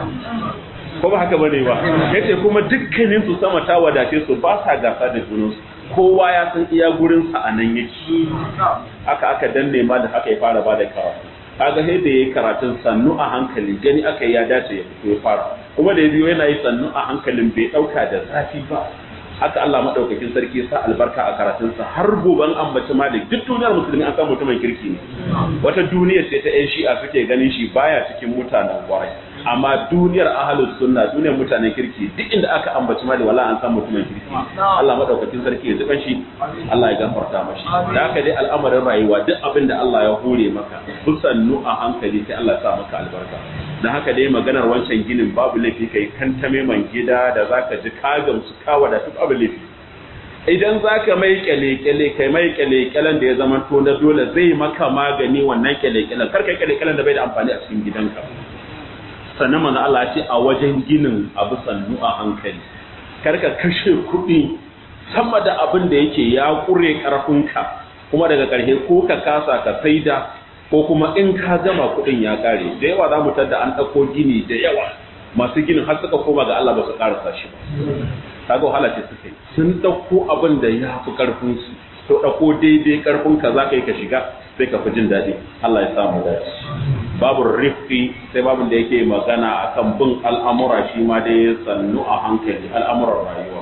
ko ba haka bane ba yace kuma dukkanin su sama ta wadace su ba sa gasa da junansu kowa ya san iya gurin sa anan yake aka danne ma da haka ya fara ba da karatu kaga sai da yayi karatun sannu a hankali gani aka ya dace ya fito ya fara kuma da yazo yana yi sannu a hankalin bai dauka da zafi ba haka Allah madaukakin sarki sa albarka a karatun sa har goban ambaci Malik duk duniyar musulmi an san mutumin kirki ne wata duniya ce ta ƴan Shi'a suke ganin shi baya cikin mutanen kwarai amma duniyar ahlus sunna duniyar mutanen kirki duk inda aka ambaci Malik wallahi an san mutumin kirki Allah madaukakin sarki ya zuba shi Allah ya gafarta mashi da haka dai al'amarin rayuwa duk abin da Allah ya hore maka busannu a hankali sai Allah ya sa maka albarka dan haka dai maganar wancan ginin babu laifi kai kantame man gida da zaka ji ka gamsu ka wadatu babu laifi idan zaka mai kyale-kyale kai mai kyale-kyalen da ya zama to na dole zai maka magani wannan kyale-kyalen kar kai kyale-kyalen da bai da amfani a cikin gidanka sannan manzo Allah ya ce a wajen ginin abu sannu a hankali kar ka kashe kuɗi sama da abin da yake ya kure karfinka kuma daga ƙarshe ko ka kasa ka saida ko kuma in ka gama kuɗin ya kare da yawa za mu tada an ɗauko gini da yawa masu ginin har suka koma ga Allah ba su ƙarasa shi ba kaga wahala ce suka yi sun ɗauko abin da ya fi ƙarfin su to ɗauko daidai ƙarfin ka za ka yi ka shiga sai ka fi jin daɗi Allah ya samu dace babu rifqi sai babun da yake magana akan bin al'amura shi ma dai sannu a hankali al'amuran rayuwa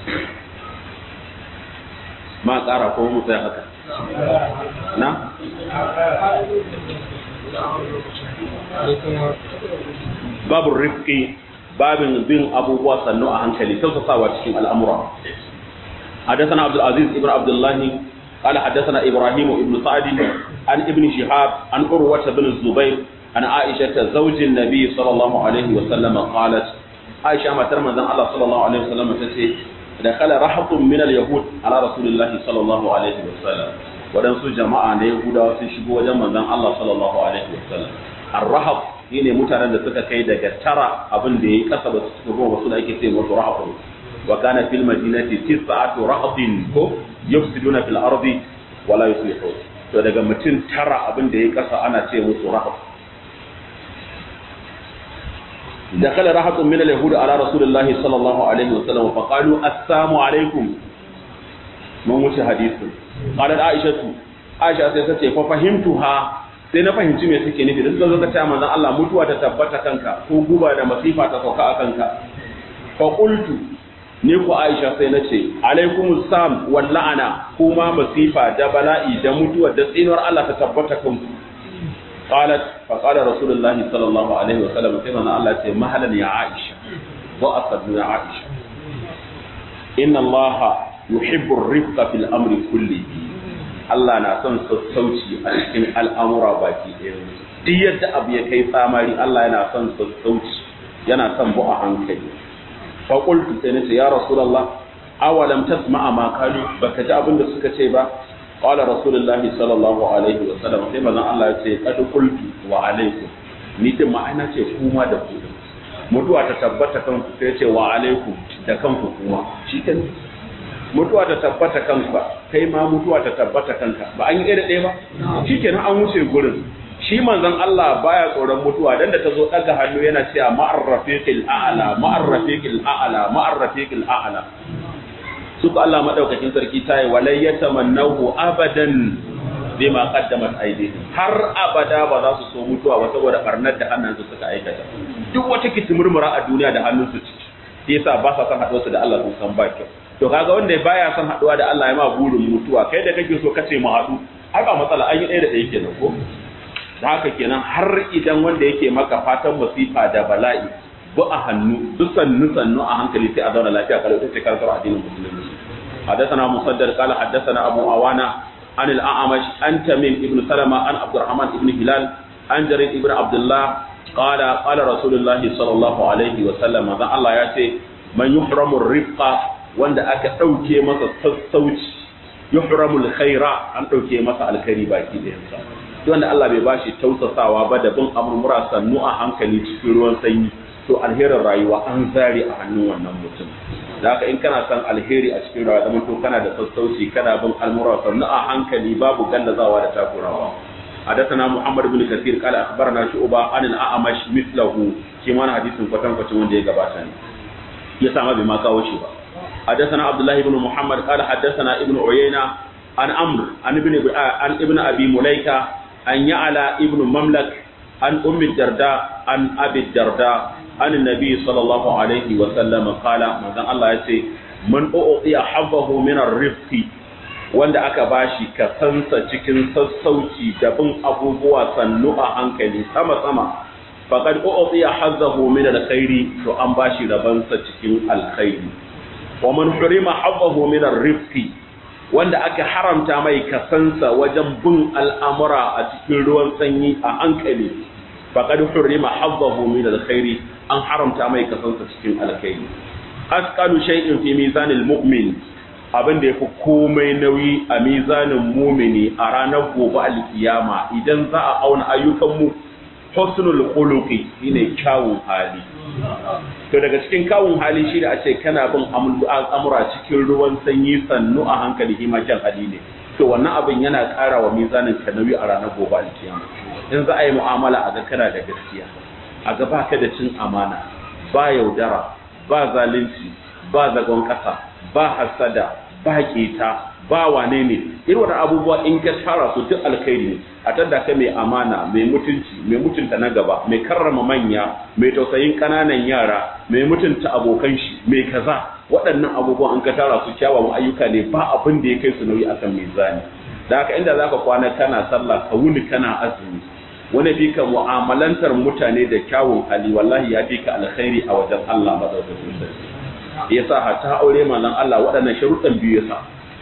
ma ƙara ko mu sai haka na babu rifqi babin bin abubuwa sannu a hankali tausasawa cikin al'amura. حدثنا عبد العزيز ابن عبد الله قال حدثنا إبراهيم ابن سعد عن ابن شهاب عن عروة بن الزبير عن عائشة زوج النبي صلى الله عليه وسلم قالت عائشة ما ترمى الله صلى الله عليه وسلم تسي دخل رحط من اليهود على رسول الله صلى الله عليه وسلم waɗansu jama'a na Yahudawa sun shigo wajen manzon Allah sallallahu alaihi wasallam ar-rahab shine mutanen da suka kai daga tara abin da yayi kasa ba su goma wasu da ake ce musu rahab wa kana fil madinati tis'atu rahatin ko yufsiduna fil ardi wala yuslihun to daga mutum tara abin da yayi kasa ana ce musu rahab dakala rahatun min al-yahud ala rasulillahi sallallahu alaihi wasallam fa qalu assalamu alaikum mun wuce hadisin qalat aisha sai ta ce fa fahimtuha sai na fahimci me suke nufi da suka zo ta ce manzon Allah mutuwa ta tabbata kanka ko guba da masifa ta sauka a kanka fa qultu ni ku aisha sai na ce alaikumus sam wal la'ana kuma masifa da bala'i da mutuwa da tsinuwar Allah ta tabbata kanku qalat fa qala rasulullahi sallallahu alaihi wasallam sai manzon Allah ce mahalan ya aisha wa asadu ya aisha inna Allah yuhibbu ar-rifqa fil amri kullihi Allah na son sassauci a cikin al'amura baki ɗaya duk yadda abu ya kai tsamari Allah yana son sassauci yana son bu a hankali fa qultu sai nace ya rasulullah awalam tasma'a ma qalu baka ji abin da suka ce ba qala rasulullah sallallahu alaihi wa sallam sai manzon Allah ya ce qad qultu wa alaikum ni din ma'ana ce kuma da ku mutuwa ta tabbata kanku sai ce wa alaikum da kanku kuma shikenan mutuwa ta tabbata kanka kai ma mutuwa ta tabbata kanka ba an yi ɗaya ɗaya ba shikenan an wuce gurin shi manzon Allah baya tsoron mutuwa dan da ta zo daga hannu yana cewa ma'ar rafiqil a'la ma'ar rafiqil a'la ma'ar rafiqil a'la su ko Allah madaukakin sarki tayi walai yatamannahu abadan bima qaddamat aydihim har abada ba za su so mutuwa ba saboda barnar da hannunsu suka aikata duk wata kitimurmura a duniya da hannunsu ciki yasa ba sa san haɗuwarsu da Allah sun san ba kyau to kaga wanda baya son haduwa da Allah ya ma burin mutuwa kai da kake so kace mu haɗu ai ba matsala an yi ɗaya da ɗaya kenan ko da haka kenan har idan wanda yake maka fatan masifa da bala'i bu a hannu duk sannu a hankali sai a zauna lafiya kalau ita ce karantar addinin musulunci حدثنا مسدد قال حدثنا أبو أوانا عن الأعمش عن تميم ابن سلمة عن عبد الرحمن ابن هلال عن جرير ابن عبد الله قال رسول الله صلى الله عليه وسلم ذا الله يأتي من يحرم الرفق wanda aka ɗauke masa sassauci yuhramul khaira an ɗauke masa alkhairi baki da yansa wanda Allah bai bashi tausasawa ba da bin amurmura sannu a hankali cikin ruwan sanyi to alherin rayuwa an zare a hannun wannan mutum da haka in kana son alheri a cikin rayuwa zaman to kana da sassauci kana bin al'amura sannu a hankali babu gallazawa da takurawa حدثنا محمد بن كثير قال اخبرنا شعبة عن الاعمش مثله كما حديث kwatan wanda ya gabata ne ya sama bai ma kawo shi ba حدثنا عبد الله بن محمد قال حدثنا ابن عيينة عن عمرو عن ابن ابي مليكة عن يعلى ابن مملك عن ام الدرداء عن ابي الدرداء عن النبي صلى الله عليه وسلم قال من الله يتي من اعطي حظه من الرفق wanda aka bashi kasansa cikin sassauci da bin abubuwa sannu a hankali sama faqad u'tiya hazzahu min alkhairi to an bashi rabansa cikin alkhairi wa man hurima hazzahu min arifqi wanda aka haramta mai kasansa wajen bin al'amura a cikin ruwan sanyi a hankali faqad hurima hazzahu min alkhairi an haramta mai kasansa cikin alkhairi asqalu shay'in fi mizanil mu'min abin da ya fi komai nauyi a mizanin mumini a ranar gobe alkiyama idan za a auna ayyukanmu husnul khuluqi shine kyawun hali to daga cikin kyawun hali shine a ce kana bin al'amura cikin ruwan sanyi sannu a hankali hima kyan hali ne to wannan abin yana ƙara wa mizanin ka nauyi a ranar gobe alkiyama in za a yi mu'amala a ga kana da gaskiya a ga baka da cin amana ba yaudara ba zalunci ba zagon ƙasa ba hasada ba keta ba wane ne irin wannan abubuwa in ka tara su duk alkhairi ne a tadda ka mai amana mai mutunci mai mutunta na gaba mai karrama manya mai tausayin kananan yara mai mutunta abokan shi mai kaza waɗannan abubuwan an ka tara su kyawawan ayyuka ne ba abin da ya kai su nauyi akan mizani da haka inda zaka kwana kana sallah ka wuni kana azumi wani fi ka mu'amalantar mutane da kyawun hali wallahi ya fi ka alkhairi a wajen Allah madaukakin sarki yasa hatta aure manzon Allah waɗannan sharuɗan biyu yasa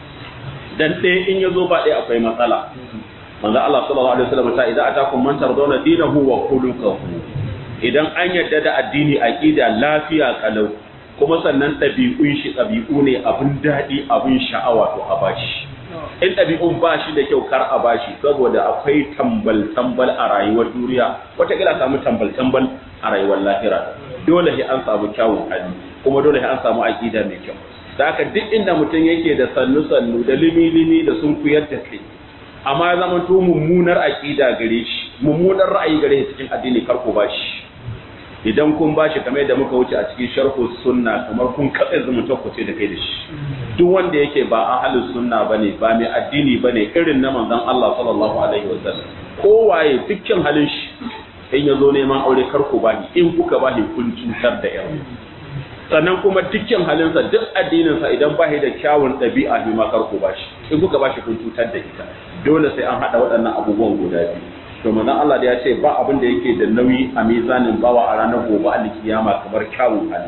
dan ɗaya in yazo ba ɗaya akwai matsala manzon Allah sallallahu alaihi wasallam ta idan atakum man tardawna dinahu wa khuluquhu idan an yadda da addini aqida lafiya kalau kuma sannan ɗabi'un shi ɗabi'u ne abin daɗi abin sha'awa to a bashi in ɗabi'un ba shi da kyau kar a bashi saboda akwai tambal-tambal a rayuwar duniya wataƙila samu tambal-tambal a rayuwar lahira dole sai an samu kyawun hali kuma dole sai an samu aƙida mai kyau da haka duk inda mutum yake da sannu-sannu da limi-limi da sun kuyar da kai amma ya zama to mummunar aƙida gare shi mummunar ra'ayi gare shi cikin addini kar ku bashi idan kun bashi kamar yadda muka wuce a cikin sharhu sunna kamar kun katse zumunta ku ce da kai da shi duk wanda yake ba ahlus sunna bane ba mai addini bane irin na manzon Allah sallallahu alaihi wasallam kowaye dukkan halin shi in yazo neman aure kar ku bani in kuka bashi kun cutar da yau sannan kuma dukkan halinsa duk addininsa idan ba shi da kyawun ɗabi'a ne ma kar ku bashi in kuka bashi kun cutar da ita dole sai an haɗa waɗannan abubuwan guda biyu to manzon Allah da ya ce ba abin da yake da nauyi a mizanin bawa a ranar gobe alkiyama kamar kyawun hali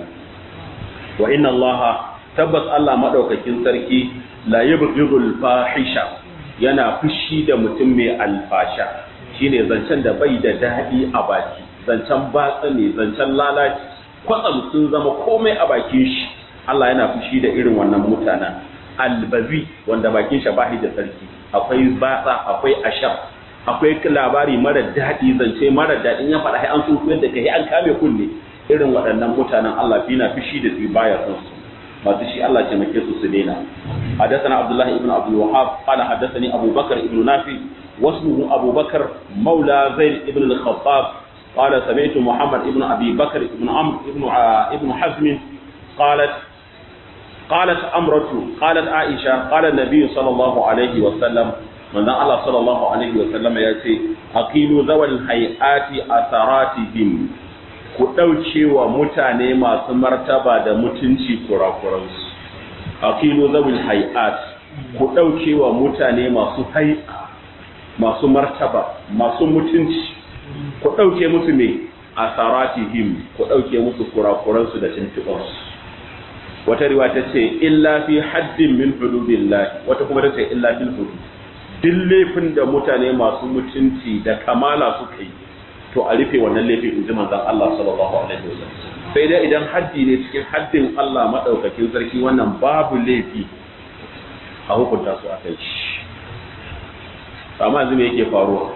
wa inna Allah tabbas Allah madaukakin sarki la yubghidul fahisha yana fushi da mutum mai alfasha shine zancen da bai da daɗi a baki zancen batsa ne zancen lalaci kwatsam sun zama komai a bakin shi Allah yana fushi da irin wannan mutanen albazi wanda bakin shi bashi da sarki akwai batsa akwai ashar akwai labari mara daɗi zance mara daɗin ya faɗa an sun da kai an kame kunne irin waɗannan mutanen Allah fina fushi da su baya son su masu shi Allah ce make su su daina hadathana Abdullah ibn Abdul Wahhab qala hadathani Abu Bakar ibn Nafi wasmuhu Abu Bakar maula Zaid ibn al-Khattab قال سمعت محمد ابن أبي بكر ابن عمرو ابن حزم قالت أمرة قالت عائشة قال النبي صلى الله عليه وسلم من الله صلى الله عليه وسلم يأتي أقيلوا ذوي الهيئات أثراتهم ku ɗauke wa mutane masu martaba da mutunci kurakuransu aqilu zawil hay'at ku ɗauke wa mutane masu hay'a masu martaba masu mutunci ku ɗauke musu ne a saratihim ku ɗauke musu kurakuransu da tuntuɓansu wata riwa ta ce illa fi haddin min hududillah wata kuma ta ce illa fil hudud duk laifin da mutane masu mutunci da kamala suka yi to a rufe wannan laifin in ji manzon Allah sallallahu alaihi wasallam sai dai idan haddi ne cikin haddin Allah madaukakin sarki wannan babu laifi a hukunta su akai shi amma yanzu me yake faruwa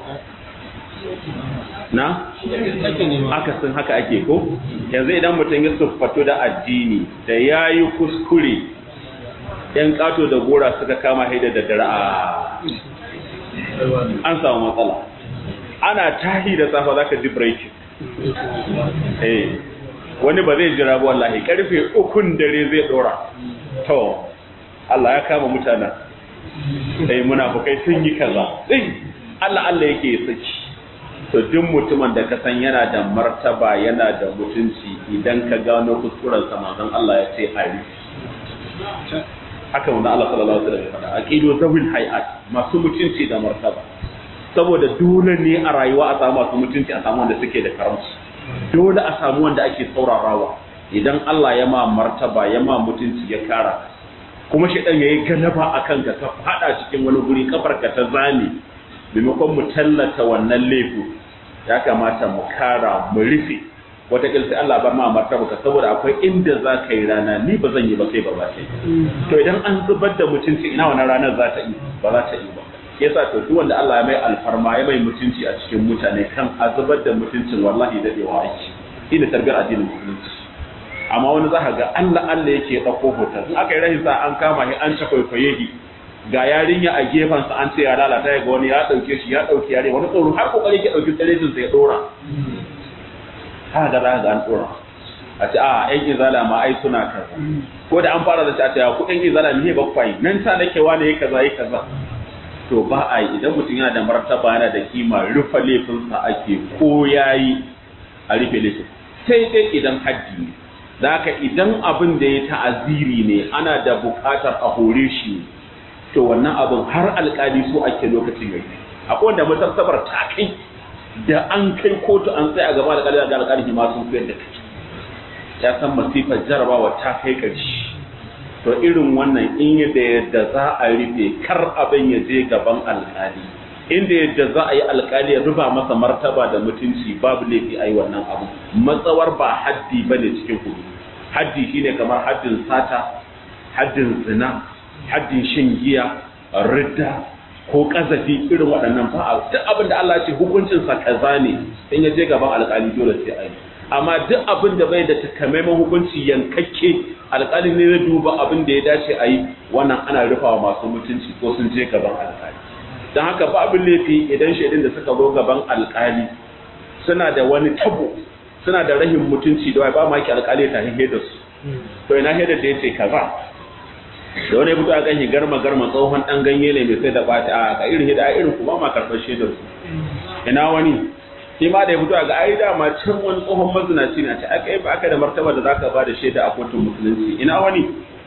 na akasin haka ake ko yanzu idan mutum ya siffato da addini da yayi kuskure yan kato da gora suka kama haida da dara an samu matsala ana tahi da safa zaka ji breaking wani ba zai jira ba wallahi karfe 3 dare zai dora to Allah ya kama mutana sai munafukai sun yi kaza Allah yake saki to duk mutumin da ka san yana da martaba yana da mutunci idan ka gano kuskuren sa manzon Allah ya ce ari haka wanda Allah sallallahu alaihi wasallam ya faɗa aqidu zawil hayat masu mutunci da martaba saboda dole ne a rayuwa a samu masu mutunci a samu wanda suke da karamci dole a samu wanda ake saurarawa idan Allah ya ma martaba ya ma mutunci ya kara kuma shedan yayi galaba akan ka fada cikin wani guri kafarka ta zame maimakon mu tallata wannan laifin ya kamata mu kara mu rufe wataƙil sai Allah bar ma martaba ka saboda akwai inda za ka yi rana ni ba zan yi ba sai ba za ta yi to idan an zubar da mutunci ina wannan ranar za ta yi ba za ta yi ba yasa to duk wanda Allah ya mai alfarma ya mai mutunci a cikin mutane kan a zubar da mutuncin wallahi dadewa aiki ina tarbiyar addinin musulunci amma wani za ka ga Allah yake ɗauko hoton in aka yi rahin sa an kama shi an ta kwaikwaye shi ga yarinya a gefensa an ce ya lalata ya ga wani ya ɗauke shi ya ɗauki yare wani tsoro har kokari ke ɗauki tsarejin sai ya ɗora ha ga za ga an ɗora a ce a ƴan izala ma ai suna kaza ko da an fara da shi a ce kuɗin izala ne bakwai nan ta nake wani ya kaza ya kaza to ba a yi idan mutum yana da martaba yana da kima rufe laifinsa ake ko yayi a rufe laifin sai dai idan haddi ne da haka idan abin da ya ta'aziri ne ana da buƙatar a hore shi to wannan abin har alƙali so ake lokacin yayi akwai wanda mutartabar ta kai da an kai kotu an sai a gaba da kalli da alƙali ma sun koyar da kai ya san masifar jarabawa ta kai ƙarshe to irin wannan in yadda za a rufe kar abin ya je gaban alƙali inda yadda za a yi alƙali ya ruba masa martaba da mutunci babu laifi a yi wannan abu matsawar ba haddi ba ne cikin hudu haddi shine kamar haddin sata haddin zina haddin shan giya ridda ko kazafi irin waɗannan ba a duk abin da Allah ce hukuncinsa kaza ne in ya je gaban alƙali dole sai a yi amma duk abin da bai da takamaiman hukunci yankakke alƙali ne ya duba abin da ya dace a yi wannan ana rufawa masu mutunci ko sun je gaban alƙali don haka babu laifi idan shaidun da suka zo gaban alƙali suna da wani tabo suna da rahin mutunci da wai ba ma ki alƙali ta hihe da su to ina hidda da yace kaza da wani fito a kan garma tsohon dan ganye ne mai sai da bata a ka irin hidda irin ku ba ma karɓar shaidar su ina wani shi ma da ya fito ga ai dama can wani tsohon mazinaci ne a ce aka yi ba aka da martaba da zaka ba da shaida a kotun musulunci ina wani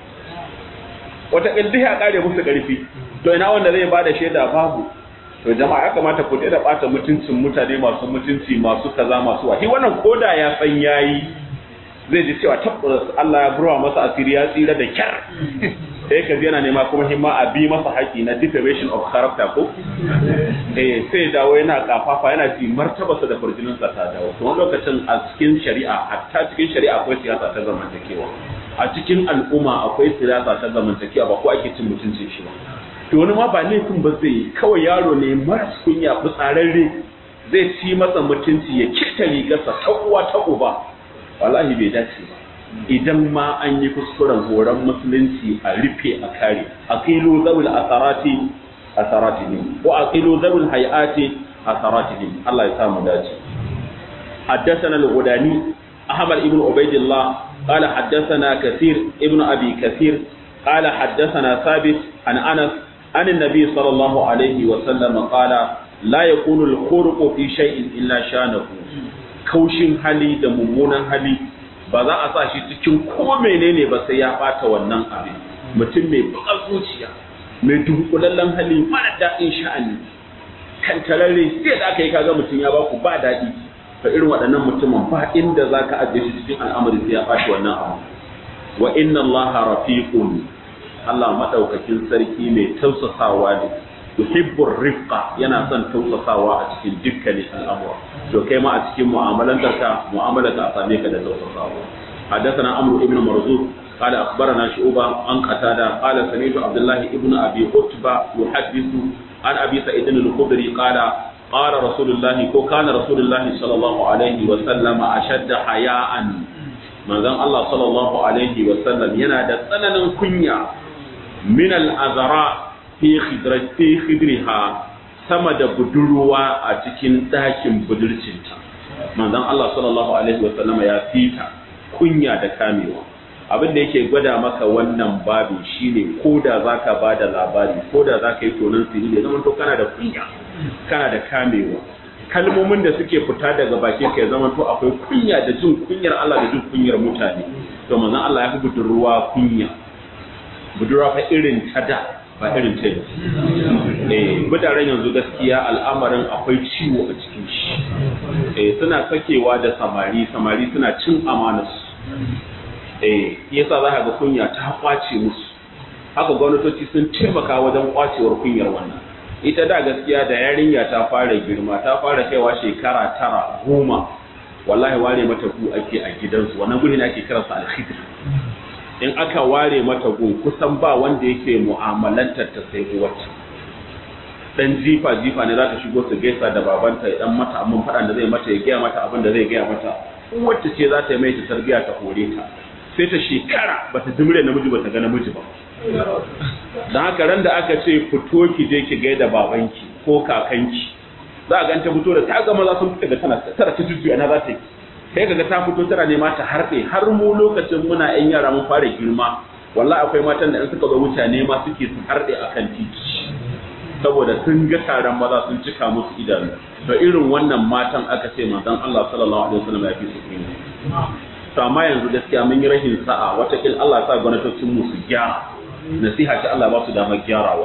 wata ƙildi ya ƙare musu ƙarfi to ina wanda zai ba da shaida babu to jama'a ya kamata ku da ɓata mutuncin mutane masu mutunci masu kaza masu wahi wannan koda ya san yayi zai ji cewa tabbas Allah ya burwa masa asiri ya tsira da kyar sai ka yana nema kuma himma a bi masa haƙi na defamation of character ko sai dawo yana kafafa yana ji martabarsa da farjininsa ta dawo to wani lokacin a cikin shari'a hatta cikin shari'a akwai siyasa ta zamantakewa a cikin al'umma akwai siyasa ta zamantakewa ba ko ake cin mutuncin shi ba to wani ma ba laifin ba zai kawai yaro ne maras kunya fitsararre zai ci masa mutunci ya kita rigarsa ta uwa ta uba wallahi bai dace ba idan ma an yi kuskuren horon musulunci a rufe a kare aqilu zawil asarati ne ko aqilu zawil hayati asarati ne Allah ya samu dace حدثنا الغداني أحمد ابن عبيد الله قال حدثنا كثير ابن أبي كثير قال حدثنا ثابت عن أنس عن النبي صلى الله عليه وسلم قال لا يكون الخرق في شيء إلا شانه كوشين hali da mummunan hali ba za a sa shi cikin ko menene ba sai ya bata wannan abin mutum mai bakar zuciya mai dunkulallen hali mara daɗin sha'ani kan tarare sai da aka yi kaga mutum ya baku ba daɗi fa irin waɗannan mutumin ba inda za ka ajiye shi cikin al'amari sai ya ɓaci wannan abu wa inna allaha rafiqun Allah madaukakin sarki mai tausasawa ne yuhibbur rifqa yana son tausasawa a cikin dukkanin al'amura to kai ma a cikin mu'amalantarka a same ka da tausasawa حدثنا عمرو بن مرزوق قال اخبرنا شعبة عن قتادة قال سمعت عبد الله ابن ابي عتبة يحدث عن ابي سعيد الخدري قال قال رسول الله كان رسول الله صلى الله عليه وسلم اشد حياء manzon Allah sallallahu alaihi wasallam yana da tsananin kunya min al-azra fi khidriha sama da budurwa a cikin ɗakin budurcinta manzon Allah sallallahu alaihi wasallam ya fita kunya da kamewa abin da yake gwada maka wannan babin shine koda zaka bada labari koda zaka yi tonon sirri da zaman to kana da kunya kana da kamewa kalmomin da suke fita daga bakin ka ya zama to akwai kunya da jin kunyar Allah da jin kunyar mutane to manzon Allah ya fi budurwa kunya budurwa fa irin ta da ba irin ta budaren yanzu gaskiya al'amarin akwai ciwo a cikin shi suna sakewa da samari suna cin amanarsu yasa za ka ga kunya ta kwace musu haka gwamnatoci sun taimaka wajen kwacewar kunyar wannan ita da gaskiya da yarinya ta fara girma ta fara kaiwa shekara 9, 10 wallahi ware mata gu ake a gidansu wannan guri ne ake kiransa al-khidr in aka ware mata gu kusan ba wanda yake mu'amalantar ta sai uwarta dan jifa ne za ta shigo su gaisa da babanta ya dan mata amma fadan da zai mata ya gaya mata abin da zai gaya mata uwarta ce za ta yi mai ta tarbiya ta hore ta sai ta shekara bata dimre namiji bata ga namiji ba dan haka ran da aka ce fito ki je ki gaida babanki ko kakanki za a ganta fito da ta ga maza sun fita da tana ta jujjuya na za ta yi sai kaga ta fito tana nema ta harbe har mu lokacin muna yan yara mun fara girma wallahi akwai matan da in suka zo mutane ma suke su harbe akan titi saboda sun ga taron maza sun cika musu idanu to irin wannan matan aka ce manzon Allah sallallahu alaihi wasallam ya fi su kunya to amma yanzu gaskiya mun yi rahin sa'a wata kil Allah ya sa gwamnatocin mu su gyara nasiha ce Allah ba su damar gyarawa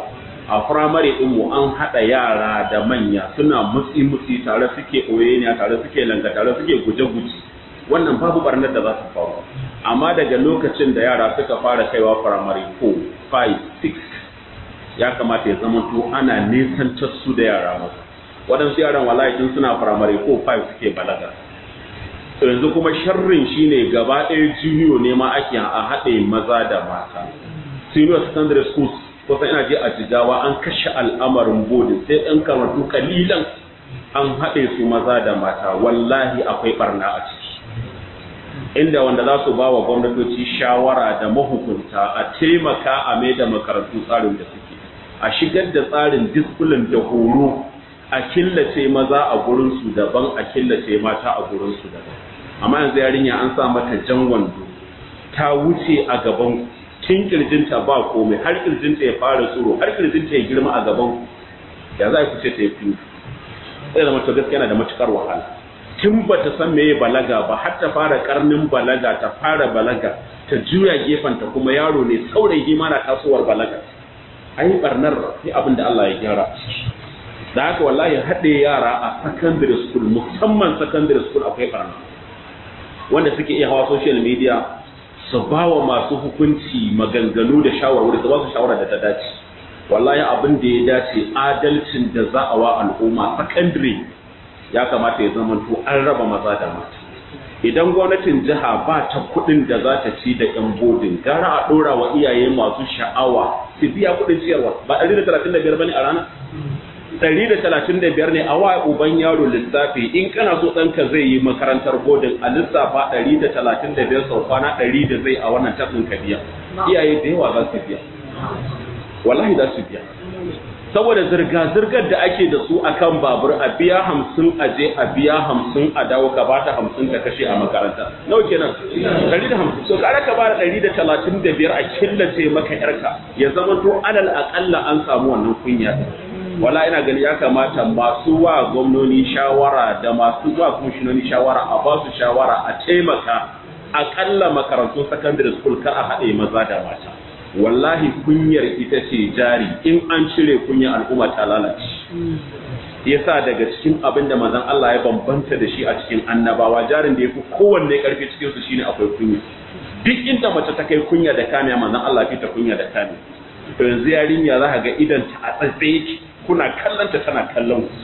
a firamare din mu an hada yara da manya suna mutsi tare suke oyeniya tare suke langa tare suke guje-guje, wannan babu barnar da za su faru. Amma daga lokacin da yara suka fara kaiwa firamare 4, 5, 6 ya kamata ya zama to ana nesantar su da yara masu. Waɗansu yaran wallahi tun suna firamare 4, 5 suke balaga. To yanzu kuma sharrin shine gaba ɗaya junior ne ma ake a haɗe maza da mata. Senior secondary schools kusan ina je a Jigawa an kashe al'amarin bodin sai ɗan karatu kalilan an haɗe su maza da mata, wallahi akwai barna a ciki. Inda wanda za su ba wa gwamnatoci shawara da mahukunta a taimaka a mai da makarantu tsarin da suke, a shigar da tsarin discipline da horo, a killace maza a gurinsu daban a killace mata a gurinsu daban. Amma yanzu yarinya an sa mata jan wando ta wuce a gaban tun kirjinta ba komai har kirjinta ya fara tsoro har kirjinta ya girma a gaban, ya za ku ce ta yi fiye sai zama to gaskiya yana da matukar wahala. Tun ba ta san meye balaga ba har ta fara karnin balaga, ta fara balaga ta juya gefanta kuma yaro ne saurayi mana tasowar balaga. Ai barnar sai abin da Allah ya gyara. Da haka wallahi haɗe yara a secondary school, musamman secondary school akwai barna. Wanda suke iya hawa social media su ba wa masu hukunci maganganu da shawarwari, su ba su shawara da ta dace. Wallahi abin da ya dace adalcin da za a wa al'umma secondary ya kamata ya zama to an raba maza da mata. Idan gwamnatin jiha ba ta kuɗin da za ta ci da ƴan bodin, gara a ɗora wa iyaye masu sha'awa su biya kuɗin ciyarwa. Ba 135 bane a rana? 135 ne a wa uban yaro lissafi. In kana so ɗanka zai yi makarantar bodin a lissafa 135 sau kwana 100 da zai a wannan tafin ka biya. Iyaye da yawa za su biya, wallahi za su biya. Saboda zirga-zirgar da ake da su akan babur, a biya 50 a je a biya 50 a dawo ka bata 50 ka kashe a makaranta. Nawa kenan? 150. So kare ka bada 135 a killace maka yarka, ya zama to alal akalla an samu wannan kunya. Wala ina gani ya kamata masu wa gwamnoni shawara da masu wa kwamishinoni shawara a ba su shawara a taimaka akalla makarantun secondary school kar a haɗe maza da mata. Wallahi kunyar ita ce jari, in an cire kunyar al'umma ta lalace. Yasa daga cikin abin da manzon Allah ya bambanta da shi a cikin annabawa, jarin da yafi kowanne karfi cikin su shine akwai kunya. Duk inda mace ta kai kunya da kamiya, manzon Allah ya fita kunya da kamiya. To yanzu yarinya za ka ga idan ta a tsatsaye, kuna kallanta tana kallon ku.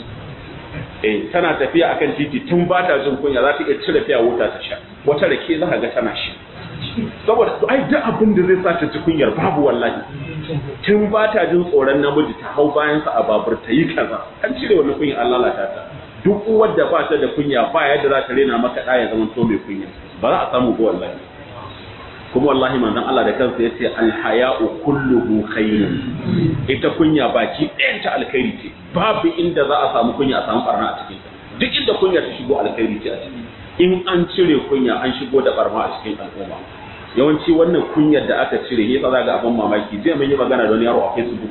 Tana tafiya akan titi tun ba ta jin kunya, za ta iya cire fiya wuta ta sha, wata rake za ka ga tana shi. Saboda ai duk abin da zai sa ta ci kunyar babu, wallahi tun ba ta jin tsoron namiji ta hau bayansa a babur ta yi kaza, an cire wannan kunyar an lalata ta. Duk uwar da ba ta da kunya ba yadda za ta rena maka ɗaya zaman to mai kunya, ba za a samu ba wallahi. Kuma wallahi manzon Allah da kansa ya ce alhaya'u kulluhu khairun, ita kunya baki ɗayan ta alkhairi ce, babu inda za a samu kunya a samu barna a cikin ta. Duk inda kunya ta shigo alkhairi ce a ciki. In an cire kunya an shigo da barma a cikin al'umma. Yawanci wannan kunyar da aka cire ne za ga abin mamaki. Zai mun yi magana da wani yaro a Facebook.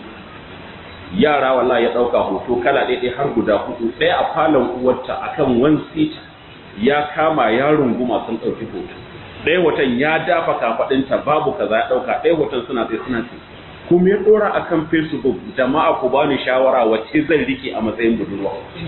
Yara wallahi ya dauka hoto kala ɗaya har guda 4, ɗaya a falon uwarta akan one seat ya kama yaron guma sun dauki hoto. Ɗaya hoton ya dafa kafadinta babu kaza ya dauka, ɗaya hoton suna tsaye. Kuma ya dora akan Facebook, jama'a ku bani shawara wacce zan rike a matsayin budurwa.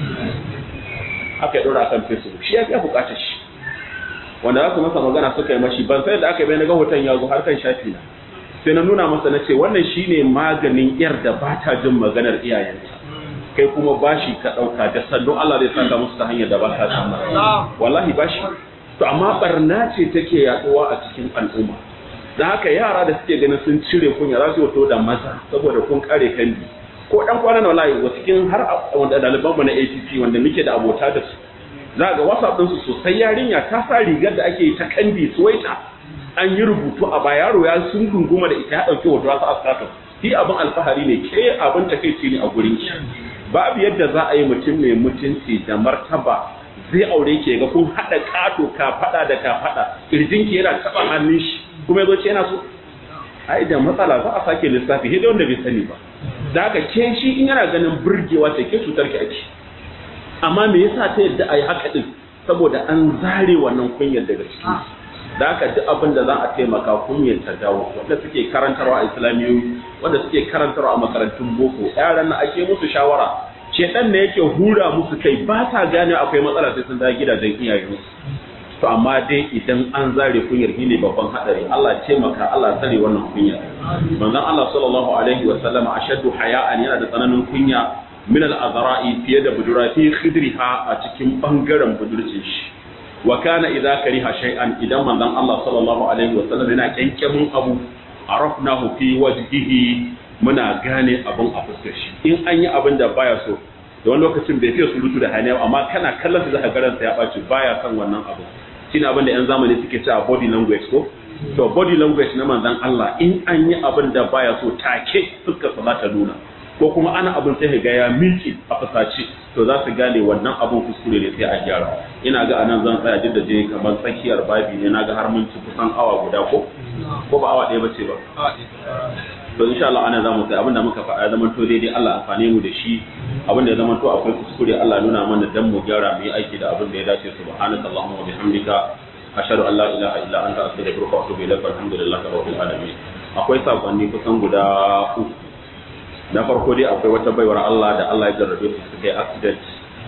Aka yi dora akan Facebook, shi ya fi bukatar shi. Wanda za su masa magana suka yi mashi, ban sai da aka bai na ga hoton ya zo har kan shafi na. Sai na nuna masa na ce wannan shine maganin yar da ba ta jin maganar iyayenta. Kai kuma bashi ka dauka da sannu Allah zai saka musu ta hanyar da ba ta samu. Wallahi bashi. To amma barna ce take yaduwa a cikin al'umma. Da haka yara da suke ganin sun cire kunya za su wato da maza saboda kun kare kandi. Ko dan kwana na wallahi wa cikin har wanda daliban mu na ATC wanda muke da abota da su. Za ga WhatsApp din su sosai, yarinya ta sa rigar da ake ta kandi suwaita. An yi rubutu a baya, yaro ya sun gunguma da ita ya dauki hoto sa status. Shi abin alfahari ne, ke abin takeici ne a gurin ki. Babu yadda za a yi mutum mai mutunci da martaba zai aure ke ga kun hada kato ka fada da ka fada, kirjin ki yana taba hannun shi kuma yazo ce yana so. Ai da matsala za a sake lissafi, sai wanda bai sani ba. Da haka ke shi in yana ganin burgewa ce ke cutar ki ake. Amma me yasa ta yadda ai haka din? Saboda an zare wannan kunyar daga cikin. da haka duk abin da za a taimaka kunyar ta dawo, wanda suke karantarwa a islamiyoyi, wanda suke karantarwa a makarantun boko, yaran na ake musu shawara, shedan ne yake hura musu kai ba ta gane akwai matsala sai sun da gidajen iyayensu. To amma dai idan an zare kunyar ne babban hadari. Allah taimaka, Allah tsare wannan kunya. Manzon Allah sallallahu alaihi wa sallam ashaddu haya'an, yana da tsananin kunya min al-azra'i fiye da budurati khidriha a cikin bangaren budurcin shi. Wa kana idza kariha shay'an, idan manzon Allah sallallahu alaihi wa sallam yana kyankyamin abu arafnahu fi wajhihi, muna gane abun a fuskar shi. In an yi abin da baya so, da wani lokacin bai fiye surutu da haniya, amma kana kallon su zaka garansa ya baci baya son wannan abu. Shine abin da yan zamani suke cewa body language ko? To body language na manzon Allah, in an yi abin da baya so take fuskar sa za ta nuna, ko kuma ana abin sai ga ya miki a fasace, to za su gane wannan abin kuskure ne sai a gyara. Ina ga anan zan tsaya da je kamar tsakiyar babi ne, naga har mun ci kusan awa guda ko ba awa ɗaya bace ba. To insha Allah ana zamu sai abinda muka faɗa zaman to daidai Allah amfane mu da shi, abinda ya zaman to akwai kuskure Allah nuna mana dan mu gyara mu yi aiki da abin da ya dace. Subhanakallahumma wa bihamdika ashhadu an la ilaha illa anta astaghfiruka wa atubu ilaik. Alhamdulillahi rabbil alamin. Akwai sakonni kusan guda uku. Na farko dai akwai wata baiwar Allah da Allah ya jarrabe su suka yi accident,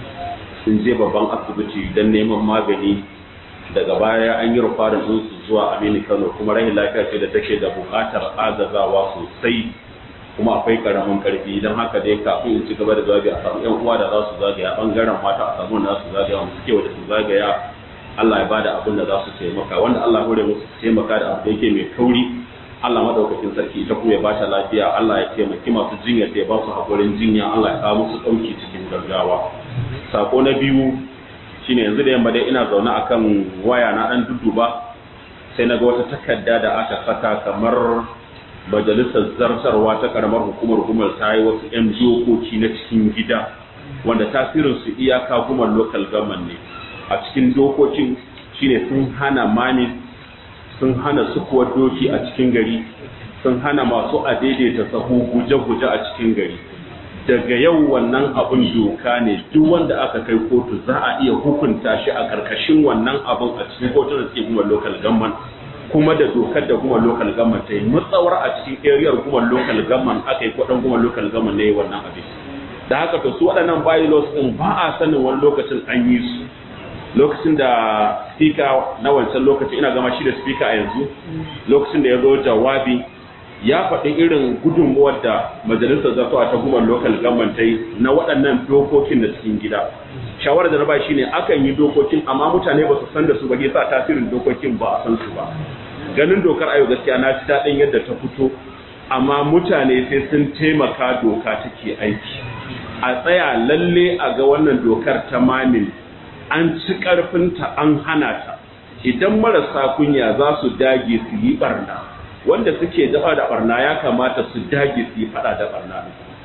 sun je babban asibiti dan neman magani, daga baya an yi rufarin su zuwa Aminu Kano, kuma rahin lafiya ce da take da buƙatar agazawa sosai, kuma akwai karamin karfi. Don haka dai kafin in ci gaba da jawabi, a samu 'yan uwa da za su zagaya bangaren mata, a samu da za su zagaya wanda suke wanda su zagaya, Allah ya bada abin da za su taimaka, wanda Allah hore musu taimaka da abu da yake mai kauri, Allah madaukakin sarki ita kuma ya ba ta lafiya, Allah ya taimaki masu jinya sai ba su hakurin jinya, Allah ya kawo musu ɗauki cikin gaggawa. Sako na biyu shine yanzu da yamma dai ina zaune akan waya na dan dudduba, sai naga wata takarda da aka saka kamar majalisar zartarwa ta karamar hukumar ta yi wasu 'yan dokoki na cikin gida wanda tasirin su iyaka hukumar local government ne. A cikin dokokin shine sun hana mami, sun hana sukuwar doki a cikin gari, sun hana masu adaidaita sahu guje-guje a cikin gari. Daga yau wannan abun doka ne, duk wanda aka kai kotu za a iya hukunta shi a karkashin wannan abun a cikin kotun da suke kuma local government, kuma da dokar da kuma local government ta yi matsawar a cikin area kuma local government aka yi kwadon kuma local government ne wannan abin. Da haka to su waɗannan bylaws din ba a sanin wani lokacin an yi su. Lokacin da speaker na wancan lokacin, ina gama shi da speaker a yanzu, lokacin da ya zo jawabi ya faɗi irin gudunmuwar da majalisar zartawa ta hukumar local government ta yi na waɗannan dokokin da cikin gida. Shawarar da na ba shi ne akan yi dokokin amma mutane ba su san da su ba, sa tasirin dokokin ba a san su ba. Ganin dokar ayo gaskiya na ci daɗin yadda ta fito, amma mutane sai sun taimaka doka take aiki. A tsaya lalle a ga wannan dokar ta mamin an ci ƙarfinta an hana ta. Idan marasa kunya za su dage su yi ɓarna, wanda suke dafa da barna ya kamata su dage su yi fada da barna.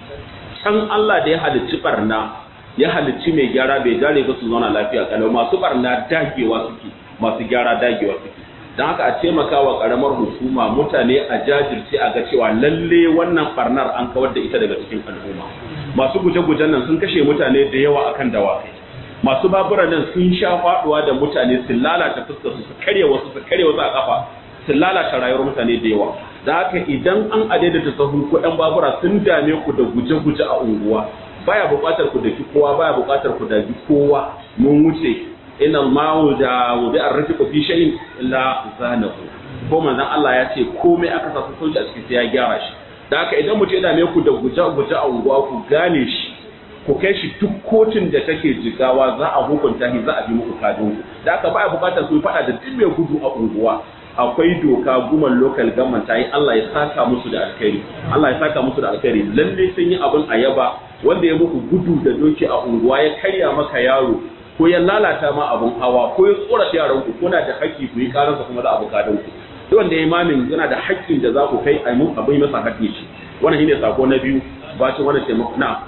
Can Allah da ya halicci barna, ya halicci mai gyara bai gare ba su zauna lafiya kalau. Masu barna dagewa suke, masu gyara dagewa suke. Don haka a taimaka wa karamar hukuma, mutane a jajirce a ga cewa lalle wannan barnar an kawar da ita daga cikin al'umma. Masu guje-gujen nan sun kashe mutane da yawa akan dawakai. Masu babura nan sun sha faduwa da mutane, sun lalata fuskar su karya wasu a kafa, sun lalata rayuwar mutane da yawa. Da haka idan an adaidaita sahu ko ɗan babura sun dame ku da guje-guje a unguwa, baya buƙatar ku daki kowa, baya buƙatar ku daki kowa. Mun wuce inna ma'u da wubi arrafiqu fi shay'in illa zanahu. Ko manzon Allah ya ce komai aka sa su sauki a cikin sai ya gyara shi. Da haka idan mutum ya dame ku da guje-guje a unguwa, ku gane shi, ku kai shi duk kotun da take jigawa, za a hukunta shi, za a bi muku kadin ku. Da haka baya buƙatar ku faɗa da duk mai gudu a unguwa. Akwai doka guman local government ta yi, Allah ya saka musu da alkhairi, Allah ya saka musu da alkhairi. Lalle sun yi abin a yaba, wanda ya muku gudu da doki a unguwa, ya karya maka yaro ko ya lalata ma abin hawa ko ya tsorata yaran ku, kuna da haƙƙi ku yi karansa kuma za a bukatun ku. Duk wanda ya mamin yana da haƙƙin da za ku kai a mun abin masa haƙƙi shi. Wannan shine sako na biyu, bacin wannan taimako na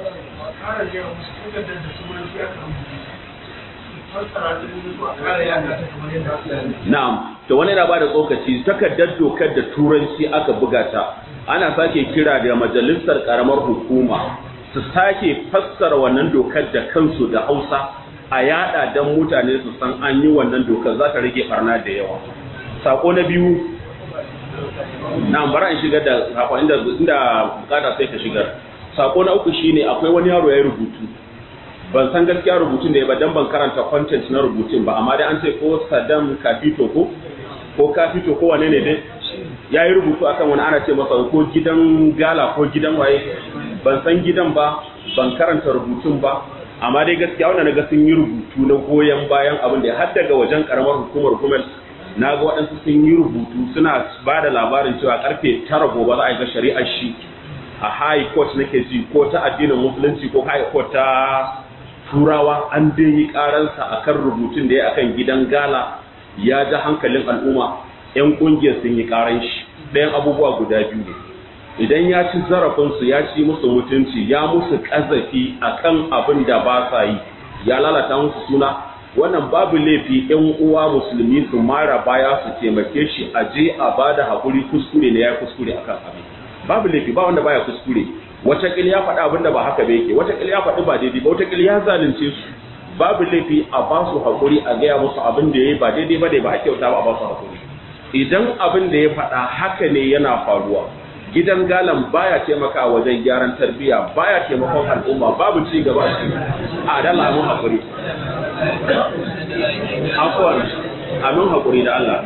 na'am. To wani yana bada tsokaci, takardar dokar da turanci aka buga ta, ana sake kira da majalisar karamar hukuma su sake fassara wannan dokar da kansu da Hausa, a yada dan mutane su san an yi wannan dokar, za ta rage barna da yawa. sako na biyu na bara in shigar da sakon inda bukata sai ka shigar. Sako na uku shine akwai wani yaro ya rubutu, ban san gaskiya rubutun da ya ba dan ban karanta content na rubutun ba, amma dai an ce ko Saddam Kafito ko Kafito ko wane ne dai ya yi rubutu akan wani ana ce masa ko gidan gala ko gidan waye, ban san gidan ba, ban karanta rubutun ba, amma dai gaskiya wanda na ga sun yi rubutu na goyon bayan abin da har daga wajen karamar hukumar Gumel na ga waɗansu sun yi rubutu suna ba da labarin cewa karfe 9 gobe za a yi ga shari'ar shi a high court nake ji ko ta addinin musulunci ko high court ta turawa, an dai yi karansa akan rubutun da ya akan gidan gala ya ja hankalin al'umma. 'Yan kungiyar sun yi karan shi, ɗayan abubuwa guda biyu ne, idan ya ci zarafinsu ya ci musu mutunci ya musu ƙazafi akan abin da ba sa yi ya lalata musu suna, wannan babu laifi 'yan uwa musulmi su mara baya su taimake shi a je a ba da haƙuri, kuskure ne ya kuskure akan abin, babu laifi, ba wanda baya kuskure. Wataƙil ya faɗi abin da ba haka ba yake, wataƙil ya faɗi ba daidai ba, wataƙil ya zalunce su, babu laifi a ba su haƙuri, a gaya musu abin da ya yi ba daidai ba ne, ba a kyauta ba, a ba su haƙuri. Idan abin da ya faɗa haka ne yana faruwa, gidan galan baya taimaka wajen gyaran tarbiyya, baya taimakon al'umma, babu ci gaba a cikin adala. Amin haƙuri, afuwan amin haƙuri da Allah,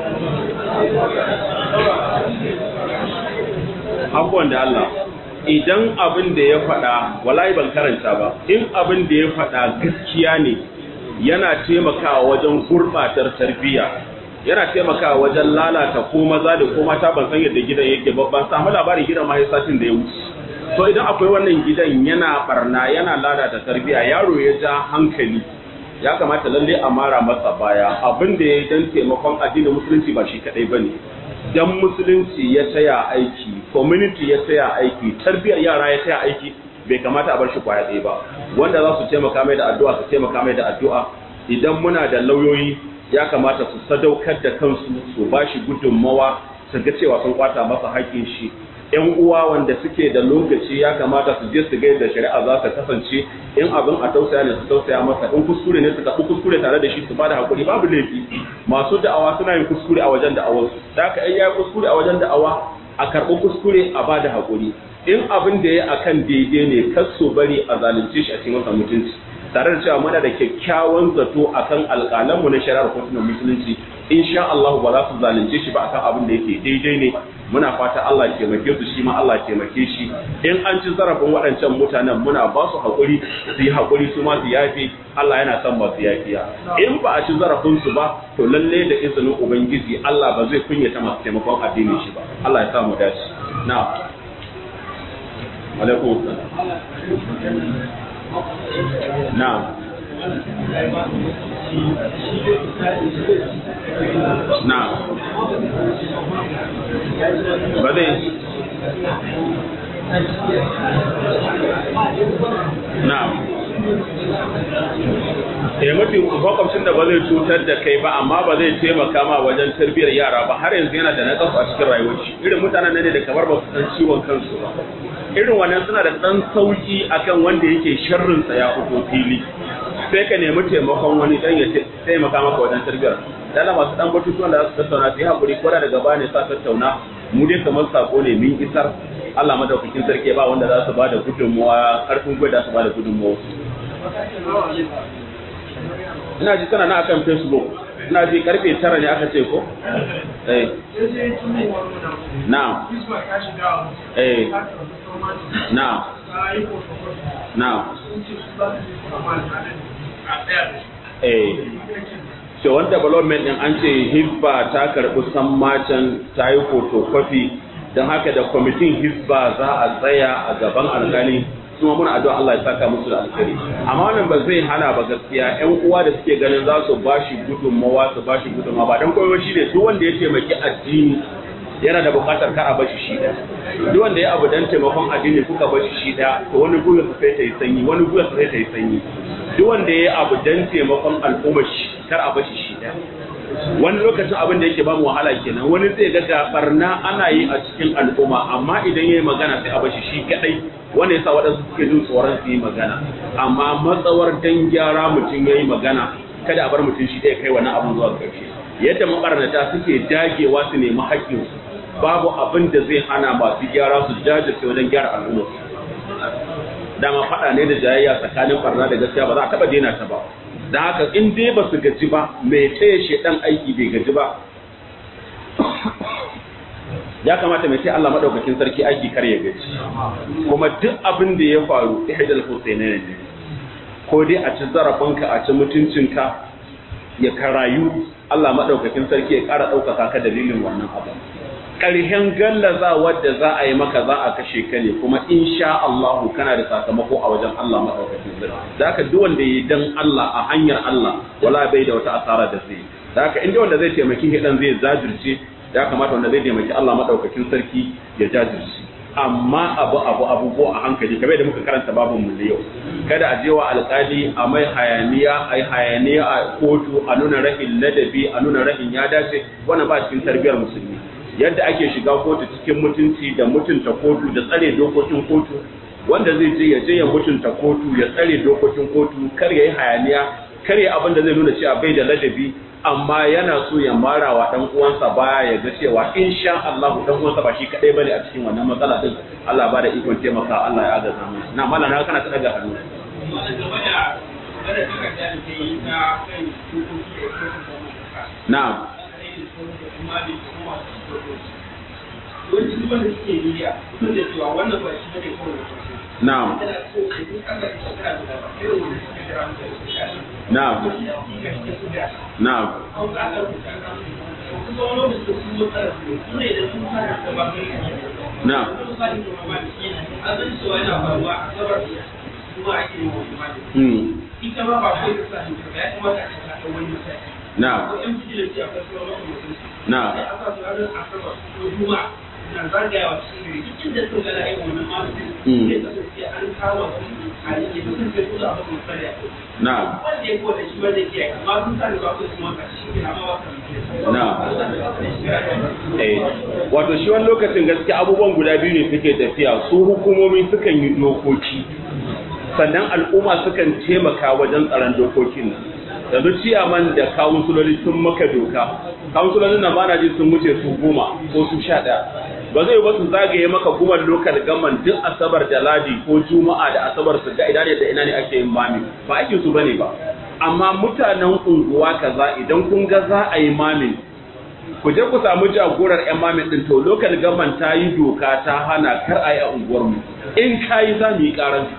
afuwan da Allah. Idan abin da ya faɗa, wallahi ban karanta ba, in abin da ya faɗa gaskiya ne yana taimakawa wajen gurɓatar tarbiyya, yana taimakawa wajen lalata ko maza da ko mata, ban san yadda gidan yake ba, ban samu labarin gidan ma satin da ya wuce. To idan akwai wannan gidan yana barna, yana lalata tarbiyya, yaro ya ja hankali, ya kamata lalle a mara masa baya. Abin da ya dan taimakon addinin musulunci ba shi kadai bane, dan musulunci ya taya aiki, community ya taya aiki, tarbiyyar yara ya taya aiki, bai kamata a bar shi kwaya ɗaya ba. Wanda za su taimaka mai da addu'a su taimaka mai da addu'a. Idan muna da lauyoyi ya kamata su sadaukar da kansu, su ba shi gudunmawa, su ga cewa sun kwata masa haƙƙin shi. 'Yan uwa wanda suke da lokaci ya kamata su je su ga yadda shari'a za ta kasance, in abin a tausaya ne su tausaya masa, in kuskure ne su tafi kuskure tare da shi su bada hakuri, babu laifi. Masu da'awa suna yin kuskure a wajen da'awar su, da haka ya yi kuskure a wajen da'awa a karɓi kuskure a bada hakuri. In abin da ya akan daidai ne kar su bari a zalunce shi a cikin masa mutunci, tare da cewa muna da kyakkyawan zato akan alƙalanmu na shari'ar kotunan musulunci, insha Allah ba za su zalunce shi ba akan abin da yake daidai ne. Muna fata Allah ya taimake su, shi ma Allah ya taimake shi. In an ci zarafin waɗancan mutanen muna ba su haƙuri, su yi haƙuri su ma su yafe, Allah yana son masu yafiya. In ba a ci zarafin su ba, to lalle da izinin Ubangiji Allah ba zai kunyata masu taimakon addinin shi ba. Allah ya sa mu dace. Na'am. Alaikum salam. Na'am. Na'am. Ba zai na'am. Mutum makwabcin da ba zai cutar da kai ba, amma ba zai taimaka ma wajen tarbiyyar yara ba, har yanzu yana da naƙasu a cikin rayuwar shi. Irin mutanen ne da kamar ba su san ciwon kansu ba. Irin wannan suna da ɗan sauki akan wanda yake sharrinsa ya fito fili. Sai ka nemi taimakon wani dan ya taimaka maka wajen tarbiyyar. Dala masu ɗan batutuwan da za su tattauna su yi haƙuri, ko da daga baya ne sa tattauna, mu dai kamar sako ne min isar. Allah madaukakin sarki ba wanda za su ba da gudunmawa, ƙarfin gwada su ba da gudunmawa. Ina ji tana na akan Facebook, ina ji karfe 9 ne aka ce ko? Na'am. Na'am. Na'am. So wani development din an ce Hisba ta karɓi sammacin ta yi photocopy, don haka da kwamitin Hisba za a tsaya a gaban alkali, kuma muna addu'a Allah ya saka musu da alkhairi. Amma wannan ba zai hana ba gaskiya ƴan uwa da suke ganin za su bashi gudunmawa ba dan koyo shi ne duk wanda ya taimaki addini yana da bukatar kar a bashi shi da. Duk wanda ya abu dan taimakon addini kuka bashi shi da, to wani guyar sa sai ta yi sanyi, wani guyar sa sai ta yi sanyi. Duk wanda ya abu dan taimakon al'umma shi kar a bashi shi da. Wani lokacin abin da yake ba mu wahala kenan, wani zai ga barna ana yi a cikin al'umma, amma idan yayi magana sai a bashi shi kadai, wanda yasa waɗansu suke jin tsoron su yi magana. Amma matsawar dan gyara mutum yayi magana, kada a bar mutum shi ɗaya kai wannan abin zuwa ƙarshe. yadda mabarnata suke dagewa su nemi haƙƙinsu babu abin da zai hana masu gyara su jajirce wajen gyara al'umma dama faɗa ne da jayayya tsakanin barna da gaskiya ba za a taɓa daina ta ba da haka in dai ba su gaji ba mai taya shedan aiki bai gaji ba ya kamata mai ce Allah madaukakin sarki aiki kar ya gaji kuma duk abin da ya faru ihdal husainain ne ko dai a ci zarafinka a ci mutuncinka ya karayu Allah madaukakin sarki ya ƙara ɗaukaka ka dalilin wannan abu ƙarshen gallaza wadda za a yi maka za a kashe ka ne kuma insha Allah kana da sakamako a wajen Allah madaukakin sarki da haka duk wanda yi dan Allah a hanyar Allah wala bai da wata asara da zai da haka inda wanda zai taimaki hidan zai zajirce ya kamata wanda zai taimaki Allah madaukakin sarki ya jajirce amma abubuwa a hankali kamar da muka karanta babun mu yau kada a je wa alƙali a mai hayaniya a kotu a nuna rahin ladabi a nuna rahin ya dace wannan ba cikin tarbiyar musulmi yadda ake shiga kotu cikin mutunci da mutunta kotu da tsare dokokin kotu wanda zai je ya mutunta kotu ya tsare dokokin kotu kar ya yi hayaniya kar ya abin da zai nuna cewa bai da ladabi amma yana so ya mara wa dan uwansa baya ya ga cewa insha Allah dan uwansa ba shi kadai bane a cikin wannan matsala din Allah ba da ikon taimaka Allah ya agaza mu na mallana kana ta daga hannu na'am na'am na'am na'am na zagayawa cikin rikicin da suka gada yin wannan malamin zai kasance an kawo su a yake kasance su da abin misali a kai wanda ya kowa da shi wanda ke amma sun sa da ba su su maka shi ke na mawa wato shi wani lokacin gaskiya abubuwan guda biyu ne suke tafiya su hukumomi sukan yi dokoki sannan al'umma sukan taimaka wajen tsaron dokokin nan yanzu ciyaman da kawunsuloli sun maka doka kawunsulolin na bana ji sun wuce su 10 ko su 11 ba zai ba su zagaye maka guman lokal gaman duk asabar da ladi ko juma'a da asabar su ga ina ne da ina ne ake yin mami ba aikin su bane ba amma mutanen unguwa kaza idan kun ga za a yi mamin ku je ku samu jagorar yan mamin din to lokal gaman ta yi doka ta hana kar a yi a unguwar mu in kai za mu yi karanka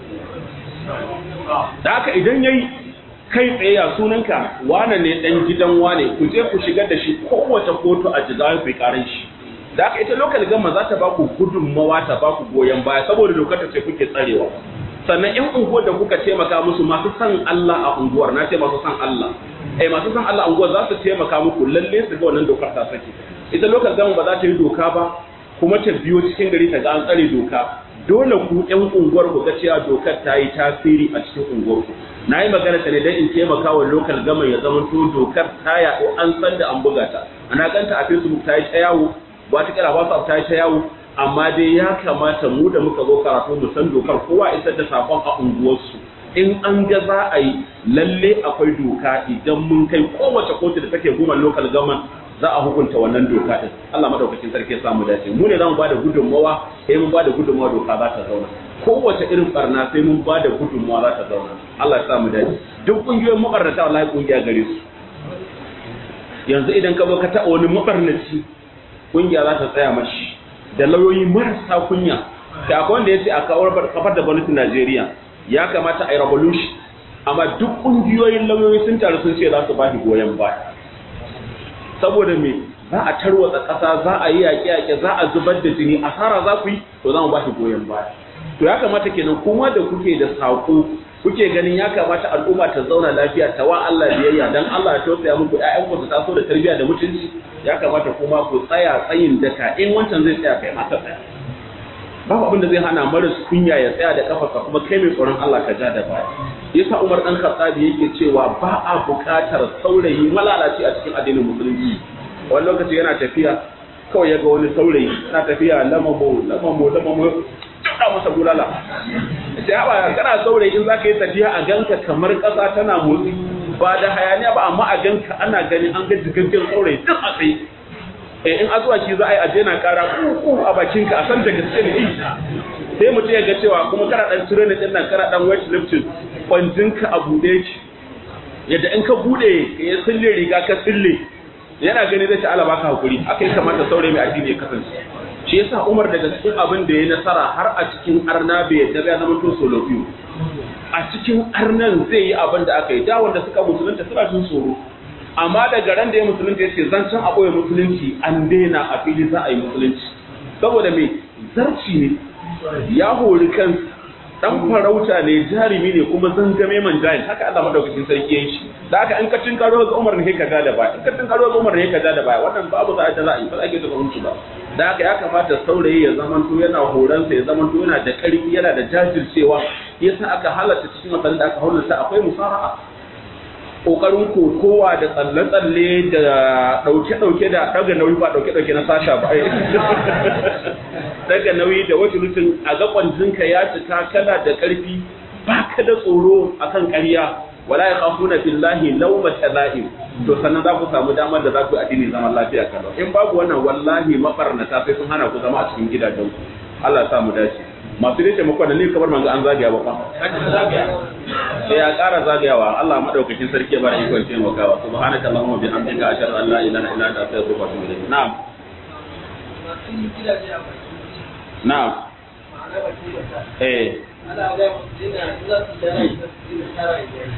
da haka idan yayi kai tsaye ya sunanka wane ne dan gidan wane ku je ku shigar da shi kowace kotu a jigawa ku karan shi da aka ita local gama za ta ba ku gudunmawa ta ba ku goyon baya saboda dokar ta ce kuke tsarewa sannan yan unguwar da kuka taimaka musu masu san Allah a unguwar na ce masu san Allah masu san Allah a unguwar za su taimaka muku lalle su ga wannan dokar ta sake ita local gama ba za ta yi doka ba kuma ta biyo cikin gari ta ga an tsare doka dole ku yan unguwar ku ga cewa dokar ta yi tasiri a cikin unguwar ku na yi magana ta ne don in taimaka wa lokal gama ya zama to dokar ta yaɗo an san da an buga ta ana ganta a facebook ta yi ta yawo ba ta kira whatsapp ta yi ta yawo amma dai ya kamata mu da muka zo karatu mu san dokar kowa isar da sakon a unguwarsu in an ga za a yi lalle akwai doka idan mun kai kowace kotu da take goma lokal gama za a hukunta wannan doka din Allah madaukakin sarki ya samu dace mu ne zamu bada gudunmawa sai mun bada gudunmawa doka za ta zauna kowace irin barna sai mun bada gudunmawa za ta zauna Allah ya samu dace duk kungiyoyin mabarnata wallahi kungiya gare su yanzu idan ka zo ka taɓa wani mabarnaci kungiya za ta tsaya mashi da lauyoyi marasa kunya da akwai wanda ya ce a kafar da gwamnatin Najeriya ya kamata a yi revolution amma duk kungiyoyin lauyoyi sun taru sun ce za su ba shi goyon baya saboda me za a tarwatsa ƙasa za a yi yaƙe-yaƙe za a zubar da jini asara za ku yi to za mu ba shi goyon baya to ya kamata kenan kuma da kuke da saƙo kuke ganin ya kamata al'umma ta zauna lafiya ta wa Allah biyayya dan Allah ya tausaya muku ƴaƴan ku su taso da tarbiyya da mutunci ya kamata kuma ku tsaya tsayin daka in wancan zai tsaya kai ma ta tsaya babu abin da zai hana maras kunya ya tsaya da kafarsa kuma kai mai tsoron Allah ka ja da baya yasa Umar dan Khattabi yake cewa ba a buƙatar saurayi malalaci a cikin addinin musulunci wani lokaci yana tafiya kawai ya ga wani saurayi yana tafiya lamamo da masa bulala sai haba kana saurayi in zaka yi tafiya a ganka kamar ƙasa tana motsi ba da hayaniya ba amma a ganka ana gani an ga jigaggen saurayi duk a tsaye in azuwaki za a yi aje na kara kuku a bakinka a san da gaske ne sai mutum ya ga cewa kuma kana dan cire ne dinnan kana dan weight lifting kwanjinka a bude shi yadda in ka bude ya sille riga ka sille yana gani zai ta ala baka hakuri akai kamata saurayi mai addini ya kasance shi yasa Umar daga cikin abin da ya nasara har a cikin arna bai da ya zama to solo biyu a cikin arnan zai yi abin da aka yi da wanda suka musulunta suna jin tsoro amma daga ran da ya musulunta ya ce zancen a ɓoye musulunci an daina a fili za a yi musulunci saboda mai zarci ne ya hori kan dan farauta ne jarumi ne kuma zangame man jayin haka Allah madaukakin sarki yayin shi da haka in ka tinkaro ga Umar ne ka ga da baya in ka tinkaro ga Umar ne ka ga da baya wannan babu za a ta za a yi ba ake da hukunci ba da haka ya kamata saurayi ya zamanto yana horonsa ya zamanto yana da ƙarfi yana da jajircewa yasa aka halatta cikin matsalar da aka halatta akwai musara'a kokarin kokowa da tsalle-tsalle da ɗauke-ɗauke da ɗaga nauyi ba ɗauke-ɗauke na sasha ba daga nauyi da wata rutun a ga kwanjinka ya cika kana da ƙarfi ba ka da tsoro akan ƙarya wala ya kafu na billahi laumata la'im to sannan za ku samu damar da za ku addini zaman lafiya kalau in babu wannan wallahi mabarnata sai sun hana ku zama a cikin gidajen ku Allah ya sa mu dace masu dai taimakon da ne kamar manzo an zagaya ba fa sai ya ƙara zagayawa Allah madaukakin sarki ya bada ikon taimakawa subhanaka allahumma bihamdika ashhadu an la ilaha illa anta astaghfiruka wa atubu ilayk na'am na'am ana ga mutum za su da tsara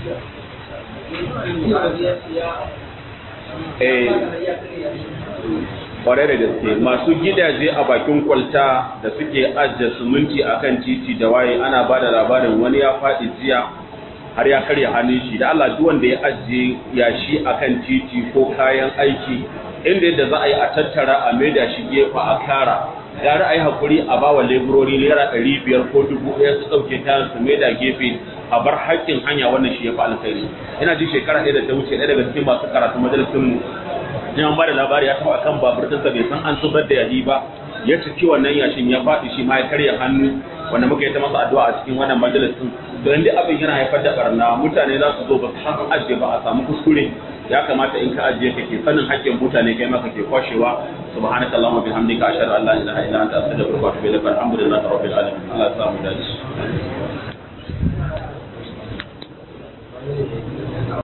kwarai da gaske masu gidaje a bakin kwalta da suke ajiye suminti akan titi da waye ana ba da labarin wani ya faɗi jiya har ya karya hannun shi da Allah duk wanda ya ajiye yashi akan titi ko kayan aiki inda yadda za a yi a tattara a maida shi gefa a kara gara a yi haƙuri a bawa leburori naira 500 ko 1000 su ɗauke kayan su maida gefe a bar haƙƙin hanya wannan shi ya fi alkhairi ina ji shekara ɗaya da ta wuce ɗaya daga cikin masu karatu majalisun mu ya ba da labari ya taɓa kan babur ɗinsa bai san an zubar da yaji ba ya ciki wannan yashin ya faɗi shi ma ya karya hannu wanda muka yi ta masa addu'a a cikin wannan majalisun to inda abin yana haifar da barna mutane za su zo ba su san ajiye ba a samu kuskure ya kamata in ka ajiye kake sanin haƙƙin mutane kai ma kake kwashewa subhanaka allahumma bihamdika ashhadu an la ilaha illa anta astaghfiruka wa atubu ilaik alhamdulillahi rabbil alamin Allah ya sa mu dace